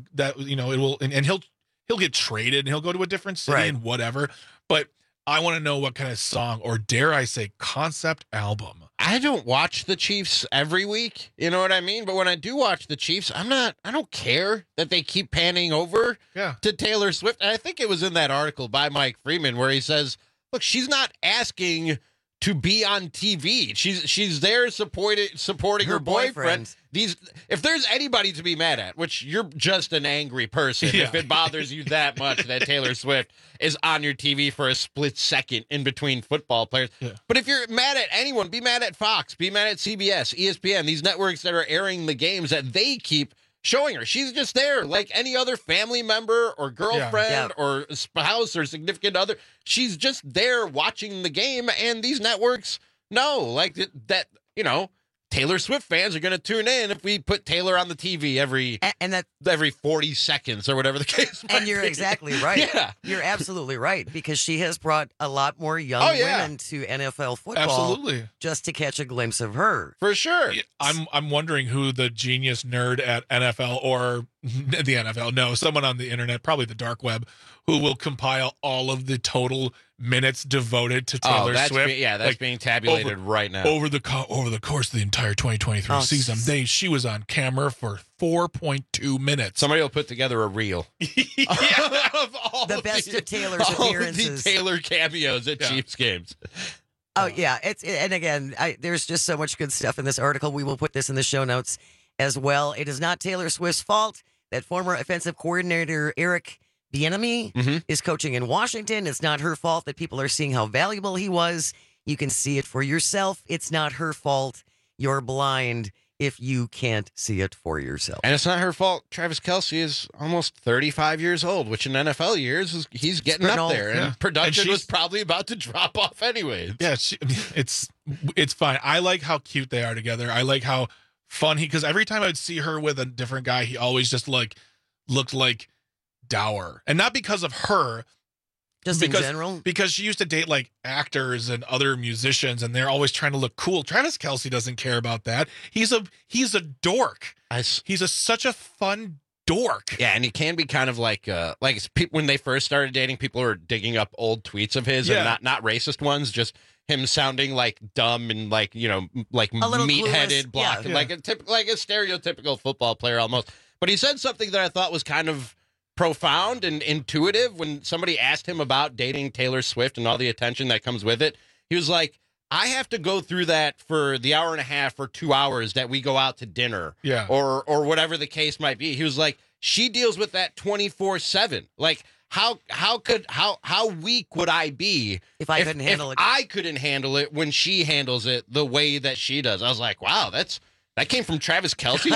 and he'll get traded, and he'll go to a different city and whatever. But I want to know what kind of song, or dare I say, concept album. I don't watch the Chiefs every week, you know what I mean? But when I do watch the Chiefs, I don't care that they keep panning over to Taylor Swift. And I think it was in that article by Mike Freeman where he says, look, she's not asking to be on TV. She's there supporting her boyfriend. If there's anybody to be mad at, which you're just an angry person, if it bothers you that much that Taylor Swift is on your TV for a split second in between football players. Yeah. But if you're mad at anyone, be mad at Fox, be mad at CBS, ESPN, these networks that are airing the games that they keep showing her. She's just there like any other family member or girlfriend or spouse or significant other. She's just there watching the game, and these networks know, like, that, Taylor Swift fans are going to tune in if we put Taylor on the TV every 40 seconds or whatever the case might And you're be. exactly right. Yeah. You're absolutely right, because she has brought a lot more young women to NFL football. Absolutely. Just to catch a glimpse of her. For sure. I'm wondering who the genius nerd at NFL or the NFL, no, someone on the internet, probably the dark web, who will compile all of the total minutes devoted to Taylor Swift. That's being tabulated right now. Over the course of the entire 2023 season, she was on camera for 4.2 minutes. Somebody will put together a reel. Of all the best of Taylor's appearances. All the Taylor cameos at Chiefs games. Oh, yeah. And again, there's just so much good stuff in this article. We will put this in the show notes as well. It is not Taylor Swift's fault that former offensive coordinator Eric Bieniemy is coaching in Washington. It's not her fault that people are seeing how valuable he was. You can see it for yourself. It's not her fault. You're blind if you can't see it for yourself. And it's not her fault. Travis Kelce is almost 35 years old, which in NFL years, he's getting up there. And production was probably about to drop off anyway. Yeah, it's fine. I like how cute they are together. I like how fun because every time I'd see her with a different guy, he always just looked like dour. And not because of her. Just in general? Because she used to date like actors and other musicians, and they're always trying to look cool. Travis Kelce doesn't care about that. He's a dork. He's such a fun dork. Yeah, and he can be kind of like when they first started dating, people were digging up old tweets of his, and not racist ones, just him sounding like dumb and like meat-headed, block, like a stereotypical football player almost. But he said something that I thought was kind of profound and intuitive when somebody asked him about dating Taylor Swift and all the attention that comes with it. He was like, I have to go through that for the hour and a half or 2 hours that we go out to dinner or whatever the case might be. He was like, she deals with that 24/7. Like, how weak would I be if I couldn't handle it? I couldn't handle it when she handles it the way that she does. I was like, wow, that came from Travis Kelce's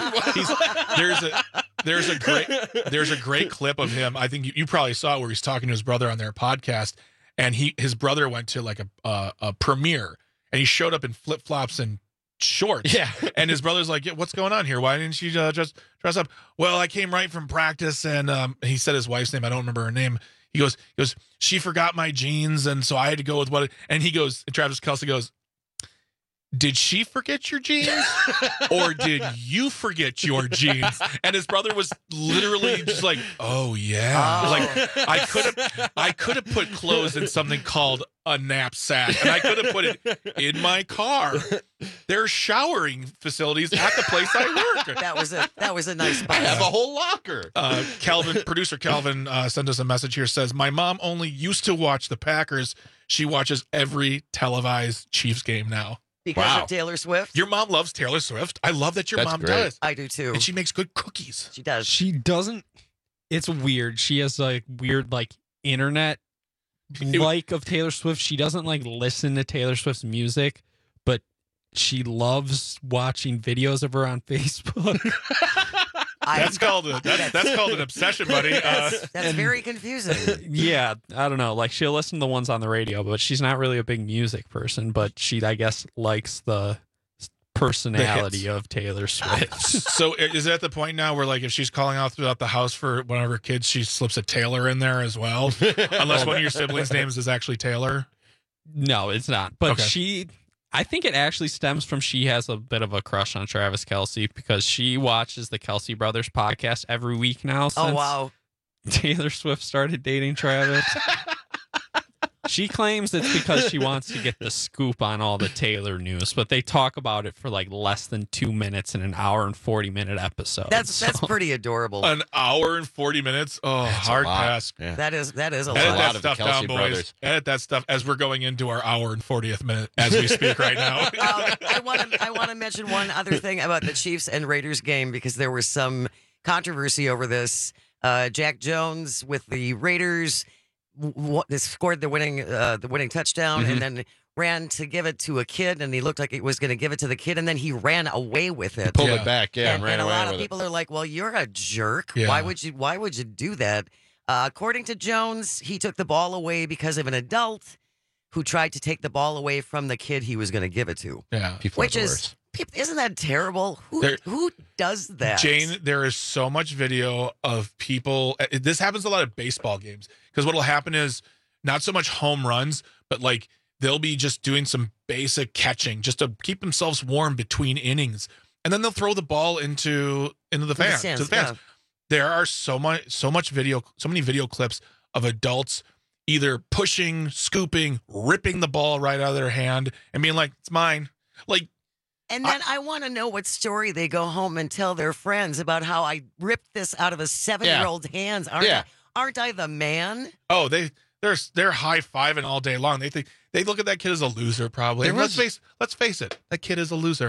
brain. There's a great clip of him. I think you probably saw it where he's talking to his brother on their podcast, and his brother went to like a premiere, and he showed up in flip flops and shorts. Yeah, and his brother's like, "Yeah, what's going on here? Why didn't you just dress up?" Well, I came right from practice, and he said his wife's name. I don't remember her name. He goes, she forgot my jeans, and so I had to go with what. And he goes, Travis Kelce goes, did she forget your jeans or did you forget your jeans? And his brother was literally just like, oh yeah. Like I could have put clothes in something called a knapsack and I could have put it in my car. There's showering facilities at the place I work. That was a nice I have a whole locker. Producer Calvin sent us a message here, says, my mom only used to watch the Packers. She watches every televised Chiefs game now. Because of Taylor Swift? Your mom loves Taylor Swift. I love that your That's mom great. does. I do too. And she makes good cookies. She does. She doesn't. It's weird. She has like weird like internet of Taylor Swift. She doesn't like listen to Taylor Swift's music, but she loves watching videos of her on Facebook. That's called an obsession, buddy. That's very confusing. Yeah, I don't know. Like she'll listen to the ones on the radio, but she's not really a big music person. But she, I guess, likes the personality of Taylor Swift. So is it at the point now where, like, if she's calling out throughout the house for one of her kids, she slips a Taylor in there as well? Unless one of your siblings' names is actually Taylor? No, it's not. But Okay. I think it actually stems from she has a bit of a crush on Travis Kelce because she watches the Kelce Brothers podcast every week now. Since wow. Taylor Swift started dating Travis. She claims it's because she wants to get the scoop on all the Taylor news, but they talk about it for like less than 2 minutes in an hour and 40-minute episode. That's pretty adorable. An hour and 40 minutes? Oh, That's hard a lot. pass. Yeah. That is a Edit lot. that of the stuff down, Kelce boys. brothers. Edit that stuff as we're going into our hour and 40th minute as we speak right now. I want to mention one other thing about the Chiefs and Raiders game because there was some controversy over this. Jack Jones with the Raiders scored the winning touchdown and then ran to give it to a kid, and he looked like he was going to give it to the kid, and then he ran away with it. Pulled it back, and ran and a away lot with of it. people are like, "Well, you're a jerk. Yeah. Why would you do that?" According to Jones, he took the ball away because of an adult who tried to take the ball away from the kid he was going to give it to. Yeah, which is isn't that terrible? Who does that? Jane, there is so much video of people. This happens a lot of baseball games because what'll happen is not so much home runs, but like they'll be just doing some basic catching just to keep themselves warm between innings, and then they'll throw the ball into the fans. To the fans. Yeah. There are so many video clips of adults either pushing, scooping, ripping the ball right out of their hand, and being like, "It's mine." Like. And then I want to know what story they go home and tell their friends about how I ripped this out of a 7-year-old's hands. Aren't I the man? Oh, they're high-fiving all day long. They look at that kid as a loser, probably. And let's face it, that kid is a loser.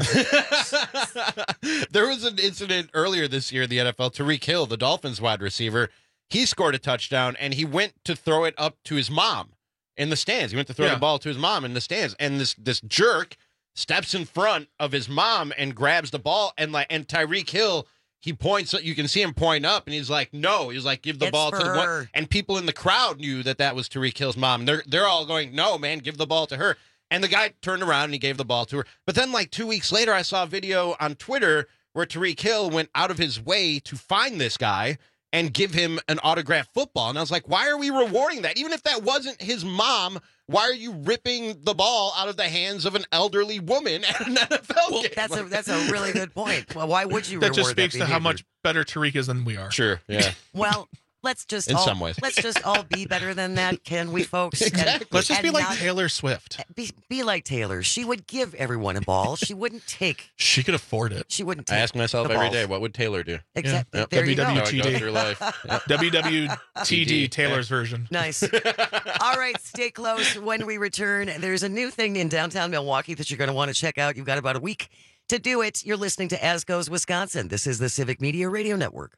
There was an incident earlier this year in the NFL. Tyreek Hill, the Dolphins wide receiver, he scored a touchdown, and he went to throw it up to his mom in the stands. He went to throw the ball to his mom in the stands, and this jerk steps in front of his mom and grabs the ball, and Tyreek Hill, he points, you can see him point up, and he's like, no. He's like, give the ball to the one. And people in the crowd knew that was Tyreek Hill's mom. They're all going, no, man, give the ball to her. And the guy turned around and he gave the ball to her. But then 2 weeks later, I saw a video on Twitter where Tyreek Hill went out of his way to find this guy and give him an autographed football. And I was like, why are we rewarding that? Even if that wasn't his mom, why are you ripping the ball out of the hands of an elderly woman at an NFL game? That's a really good point. Well, why would you reward that just speaks to how much better Tariq is than we are. Sure, yeah. Well, let's just some ways. Let's just all be better than that, can we, folks? Exactly. Let's just be like Taylor Swift. Be like Taylor. She would give everyone a ball. She wouldn't take. She could afford it. She wouldn't take I ask myself the every balls. day, what would Taylor do? Exactly. Yep. There you go. How I go through life. Yep. WWTD, Taylor's version. Nice. All right, stay close. When we return, there's a new thing in downtown Milwaukee that you're going to want to check out. You've got about a week to do it. You're listening to As Goes Wisconsin. This is the Civic Media Radio Network.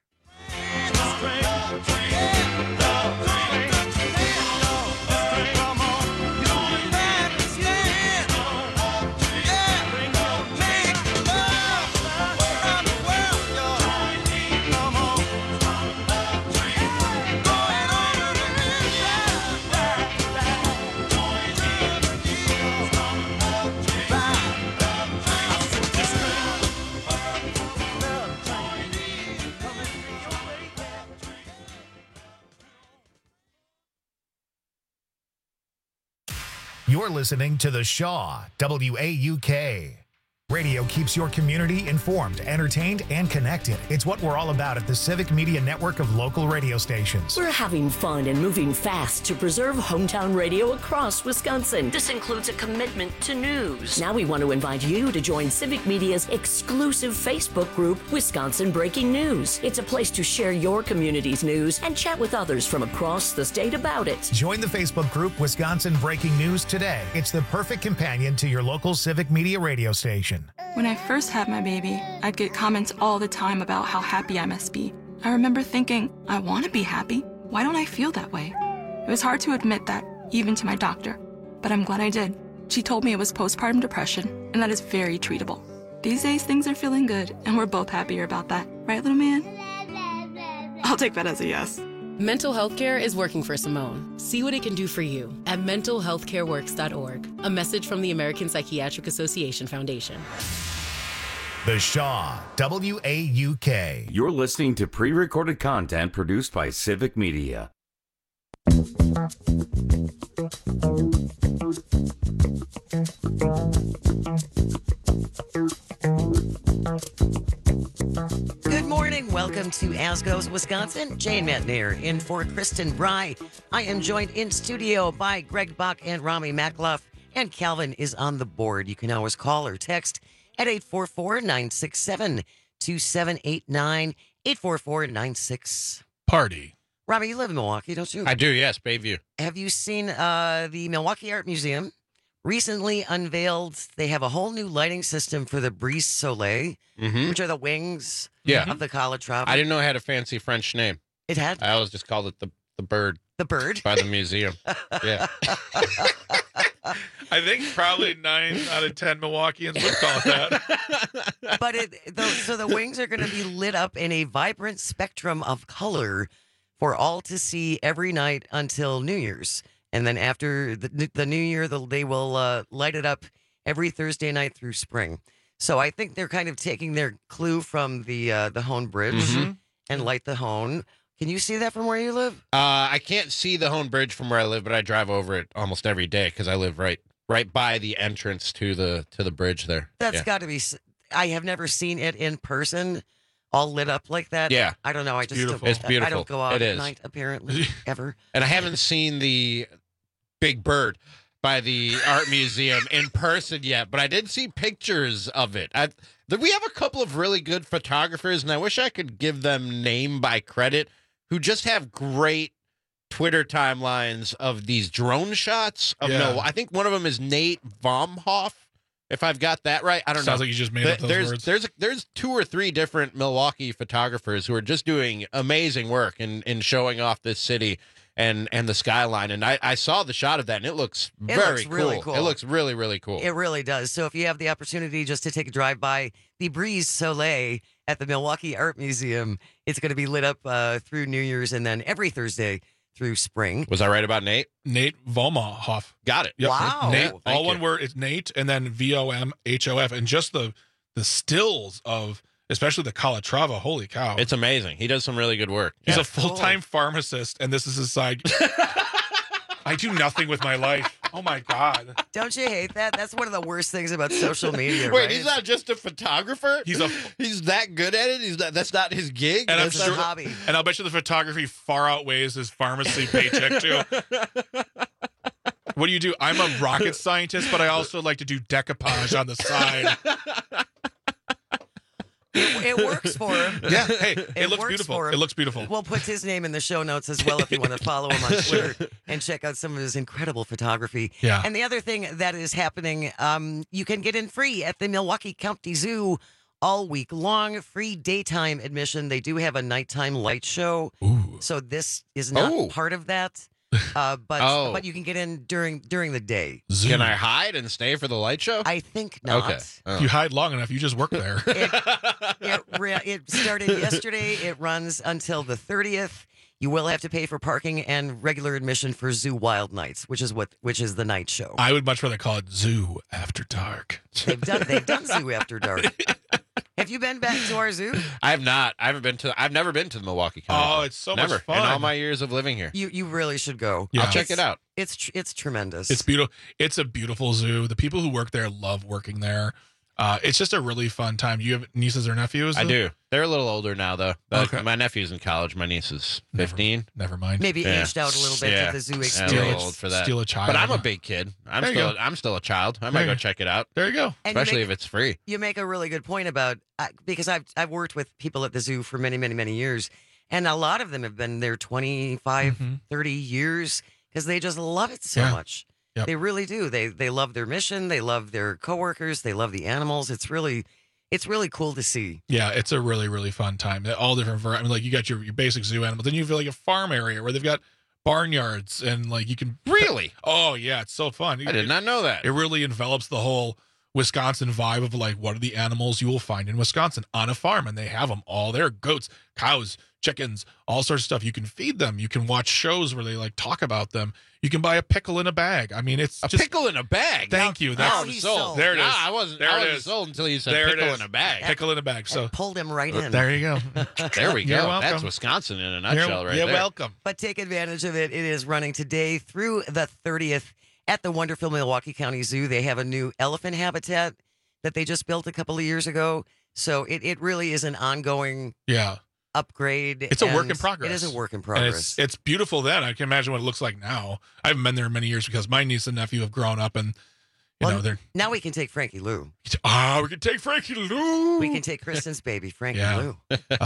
You're listening to The Shaw, WAUK. Radio keeps your community informed, entertained, and connected. It's what we're all about at the Civic Media Network of local radio stations. We're having fun and moving fast to preserve hometown radio across Wisconsin. This includes a commitment to news. Now we want to invite you to join Civic Media's exclusive Facebook group, Wisconsin Breaking News. It's a place to share your community's news and chat with others from across the state about it. Join the Facebook group Wisconsin Breaking News today. It's the perfect companion to your local Civic Media radio station. When I first had my baby, I'd get comments all the time about how happy I must be. I remember thinking, I want to be happy. Why don't I feel that way? It was hard to admit that, even to my doctor. But I'm glad I did. She told me it was postpartum depression, and that is very treatable. These days, things are feeling good, and we're both happier about that. Right, little man? I'll take that as a yes. Mental health care is working for Simone. See what it can do for you at mentalhealthcareworks.org. A message from the American Psychiatric Association Foundation. The Shaw, WAUK. You're listening to pre-recorded content produced by Civic Media. Good morning. Welcome to As Goes Wisconsin. Jane Metnier in for Kristen Bry. I am joined in studio by Greg Buck and Rami Makloff, and Calvin is on the board. You can always call or text at 844-967-2789, 844-96. Party. Rami, you live in Milwaukee, don't you? I do, yes, Bayview. Have you seen the Milwaukee Art Museum? Recently unveiled, they have a whole new lighting system for the Brise Soleil, which are the wings of the Calatrava. I didn't know it had a fancy French name. It had? I always just called it the bird. The bird? By the museum. Yeah. I think probably 9 out of 10 Milwaukeeans would call it that. But so the wings are going to be lit up in a vibrant spectrum of color for all to see every night until New Year's. And then after the New Year, they will light it up every Thursday night through spring. So I think they're kind of taking their clue from the Hone Bridge and light the Hone. Can you see that from where you live? I can't see the Hone Bridge from where I live, but I drive over it almost every day because I live right by the entrance to the bridge there. That's got to be. I have never seen it in person, all lit up like that. Yeah, I don't know. I just beautiful. It's beautiful. I don't go out it at night apparently ever. And I haven't seen the Big Bird by the art museum in person yet, but I did see pictures of it. We have a couple of really good photographers, and I wish I could give them name by credit, who just have great Twitter timelines of these drone shots. I think one of them is Nate Vomhoff, if I've got that right. I don't know. Sounds like you just made up those words. There's 2 or 3 different Milwaukee photographers who are just doing amazing work in showing off this city and the skyline. And I saw the shot of that, and it looks really cool. It looks really, really cool. It really does. So if you have the opportunity just to take a drive by the Brise Soleil at the Milwaukee Art Museum, it's going to be lit up through New Year's and then every Thursday through spring. Was I right about Nate? Nate Vomhoff. Got it. Yep. Wow. Nate, all one word. It's Nate and then Vomhoff. And just the stills of especially the Calatrava. Holy cow. It's amazing. He does some really good work. He's a full-time pharmacist, and this is his side. I do nothing with my life. Oh, my God. Don't you hate that? That's one of the worst things about social media, Wait, right? he's not just a photographer? He's that good at it? That's not his gig? And That's his hobby. And I'll bet you the photography far outweighs his pharmacy paycheck, too. What do? I'm a rocket scientist, but I also like to do decoupage on the side. It works for him. Yeah, hey, it looks works beautiful. for him. It looks beautiful. We'll put his name in the show notes as well if you want to follow him on Twitter and check out some of his incredible photography. Yeah. And the other thing that is happening, you can get in free at the Milwaukee County Zoo all week long. Free daytime admission. They do have a nighttime light show. Ooh. So this is not part of that. But you can get in during the day. Zoo. Can I hide and stay for the light show? I think not. Okay. If you hide long enough, you just work there. It started yesterday. It runs until the 30th. You will have to pay for parking and regular admission for Zoo Wild Nights, which is the night show. I would much rather call it Zoo After Dark. They've done Zoo After Dark. Have you been back to our zoo? I have not. I've never been to the Milwaukee County. Oh, it's so much fun. In all my years of living here. You really should go. Yeah. I'll check it out. It's tremendous. It's beautiful. It's a beautiful zoo. The people who work there love working there. It's just a really fun time. Do you have nieces or nephews? I do. They're a little older now, though. Okay. My nephew's in college. My niece is 15. Never mind. Maybe aged out a little bit to the zoo experience. Yeah, a little old for that. Steal a child. But I'm a big kid. I'm still a child. I might go check it out. There you go. Especially if it's free. You make a really good point about because I've worked with people at the zoo for many, many, many years, and a lot of them have been there 25, 30 years because they just love it so much. Yep. They really do. They love their mission. They love their coworkers. They love the animals. It's really cool to see. Yeah, it's a really, really fun time. All different varieties. I mean, like you got your basic zoo animals. Then you have like a farm area where they've got barnyards and like you can really. Oh yeah, it's so fun. I did not know that. It really envelops the whole Wisconsin vibe of like what are the animals you will find in Wisconsin on a farm, and they have them all there: goats, cows, chickens, all sorts of stuff. You can feed them. You can watch shows where they like talk about them. You can buy a pickle in a bag. I mean, it's just pickle in a bag. Thank you. Now I'm sold. There it is. I wasn't sold until you said pickle in a bag. Pickle in a bag. So pulled him right in. There you go. There we You're go. welcome. That's Wisconsin in a nutshell, right there. You're welcome. But take advantage of it. It is running today through the 30th at the wonderful Milwaukee County Zoo. They have a new elephant habitat that they just built a couple of years ago. So it really is an ongoing upgrade. It's a work in progress. It is a work in progress. And it's beautiful then. I can imagine what it looks like now. I haven't been there in many years because my niece and nephew have grown up and you know they're now we can take Frankie Lou. We can take Frankie Lou. We can take Kristen's baby, Frankie Lou.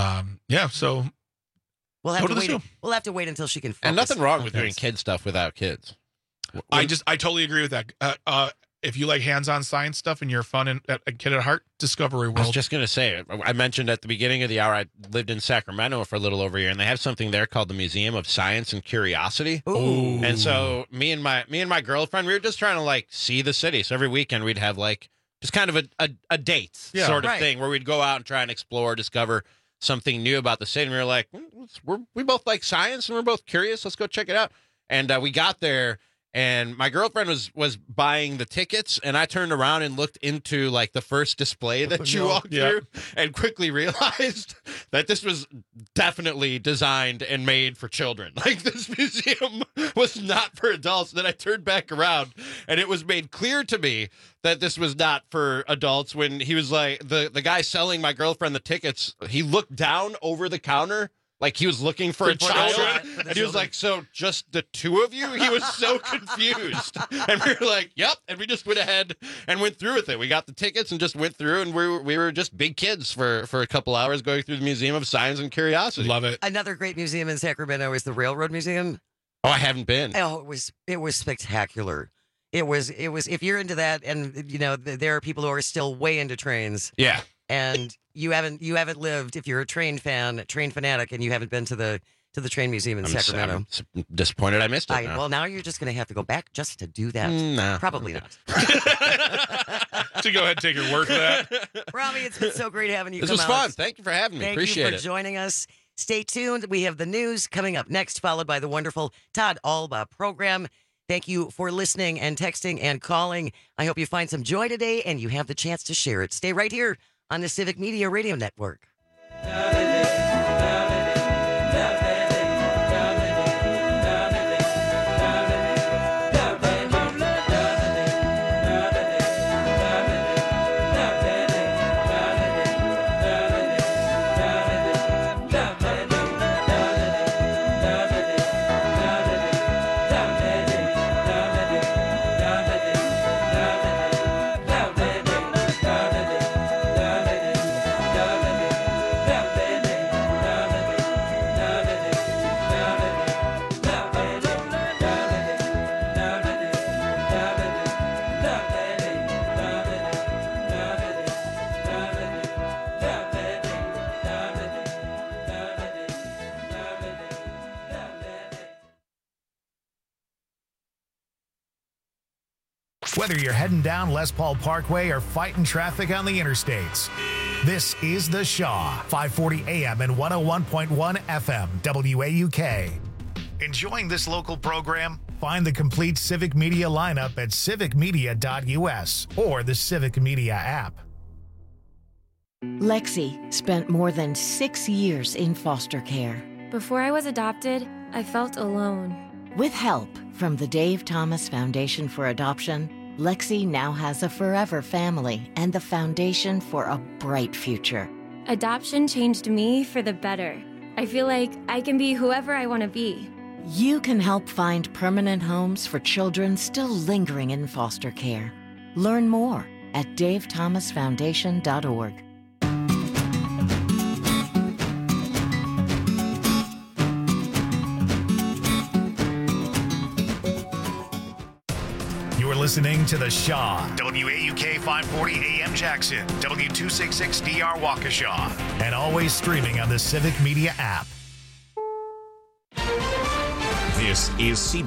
So we'll have to wait. We'll have to wait until she can focus. And nothing wrong with doing kid stuff without kids. I totally agree with that. If you like hands-on science stuff and you're fun and a kid at heart, Discovery World. I was just going to say, I mentioned at the beginning of the hour, I lived in Sacramento for a little over a year, and they have something there called the Museum of Science and Curiosity. Ooh. And so me and my girlfriend, we were just trying to like see the city. So every weekend we'd have like just kind of a date sort of thing where we'd go out and try and explore, discover something new about the city. And we were like, we both like science and we're both curious. Let's go check it out. And we got there. And my girlfriend was buying the tickets, and I turned around and looked into like the first display that you walked through, and quickly realized that this was definitely designed and made for children. Like this museum was not for adults. Then I turned back around, and it was made clear to me that this was not for adults. When he was like the guy selling my girlfriend the tickets, he looked down over the counter. Like he was looking for a child, and he was like, "So just the two of you?" He was so confused, and we were like, "Yep." And we just went ahead and went through with it. We got the tickets and just went through, and we were just big kids for a couple hours going through the Museum of Science and Curiosity. Love it. Another great museum in Sacramento is the Railroad Museum. Oh, I haven't been. Oh, it was spectacular. It was if you're into that, and you know there are people who are still way into trains. Yeah. And you haven't lived, if you're a train fanatic, and you haven't been to the train museum in Sacramento. I'm disappointed I missed it. Well, now you're just going to have to go back just to do that. No. Probably not. To go ahead and take your word for that. Robbie, it's been so great having you This come was out. fun. Thank you for having me. Appreciate Thank you for joining us. Stay tuned. We have the news coming up next, followed by the wonderful Todd Alba program. Thank you for listening and texting and calling. I hope you find some joy today and you have the chance to share it. Stay right here on the Civic Media Radio Network. Whether you're heading down Les Paul Parkway or fighting traffic on the interstates, this is The Shaw, 540 AM and 101.1 FM, WAUK. Enjoying this local program? Find the complete Civic Media lineup at civicmedia.us or the Civic Media app. Lexi spent more than 6 years in foster care. Before I was adopted, I felt alone. With help from the Dave Thomas Foundation for Adoption, Lexi now has a forever family and the foundation for a bright future. Adoption changed me for the better. I feel like I can be whoever I want to be. You can help find permanent homes for children still lingering in foster care. Learn more at davethomasfoundation.org. You're listening to The Shaw, WAUK 540 AM Jackson, W266DR Waukesha, and always streaming on the Civic Media app. This is CBS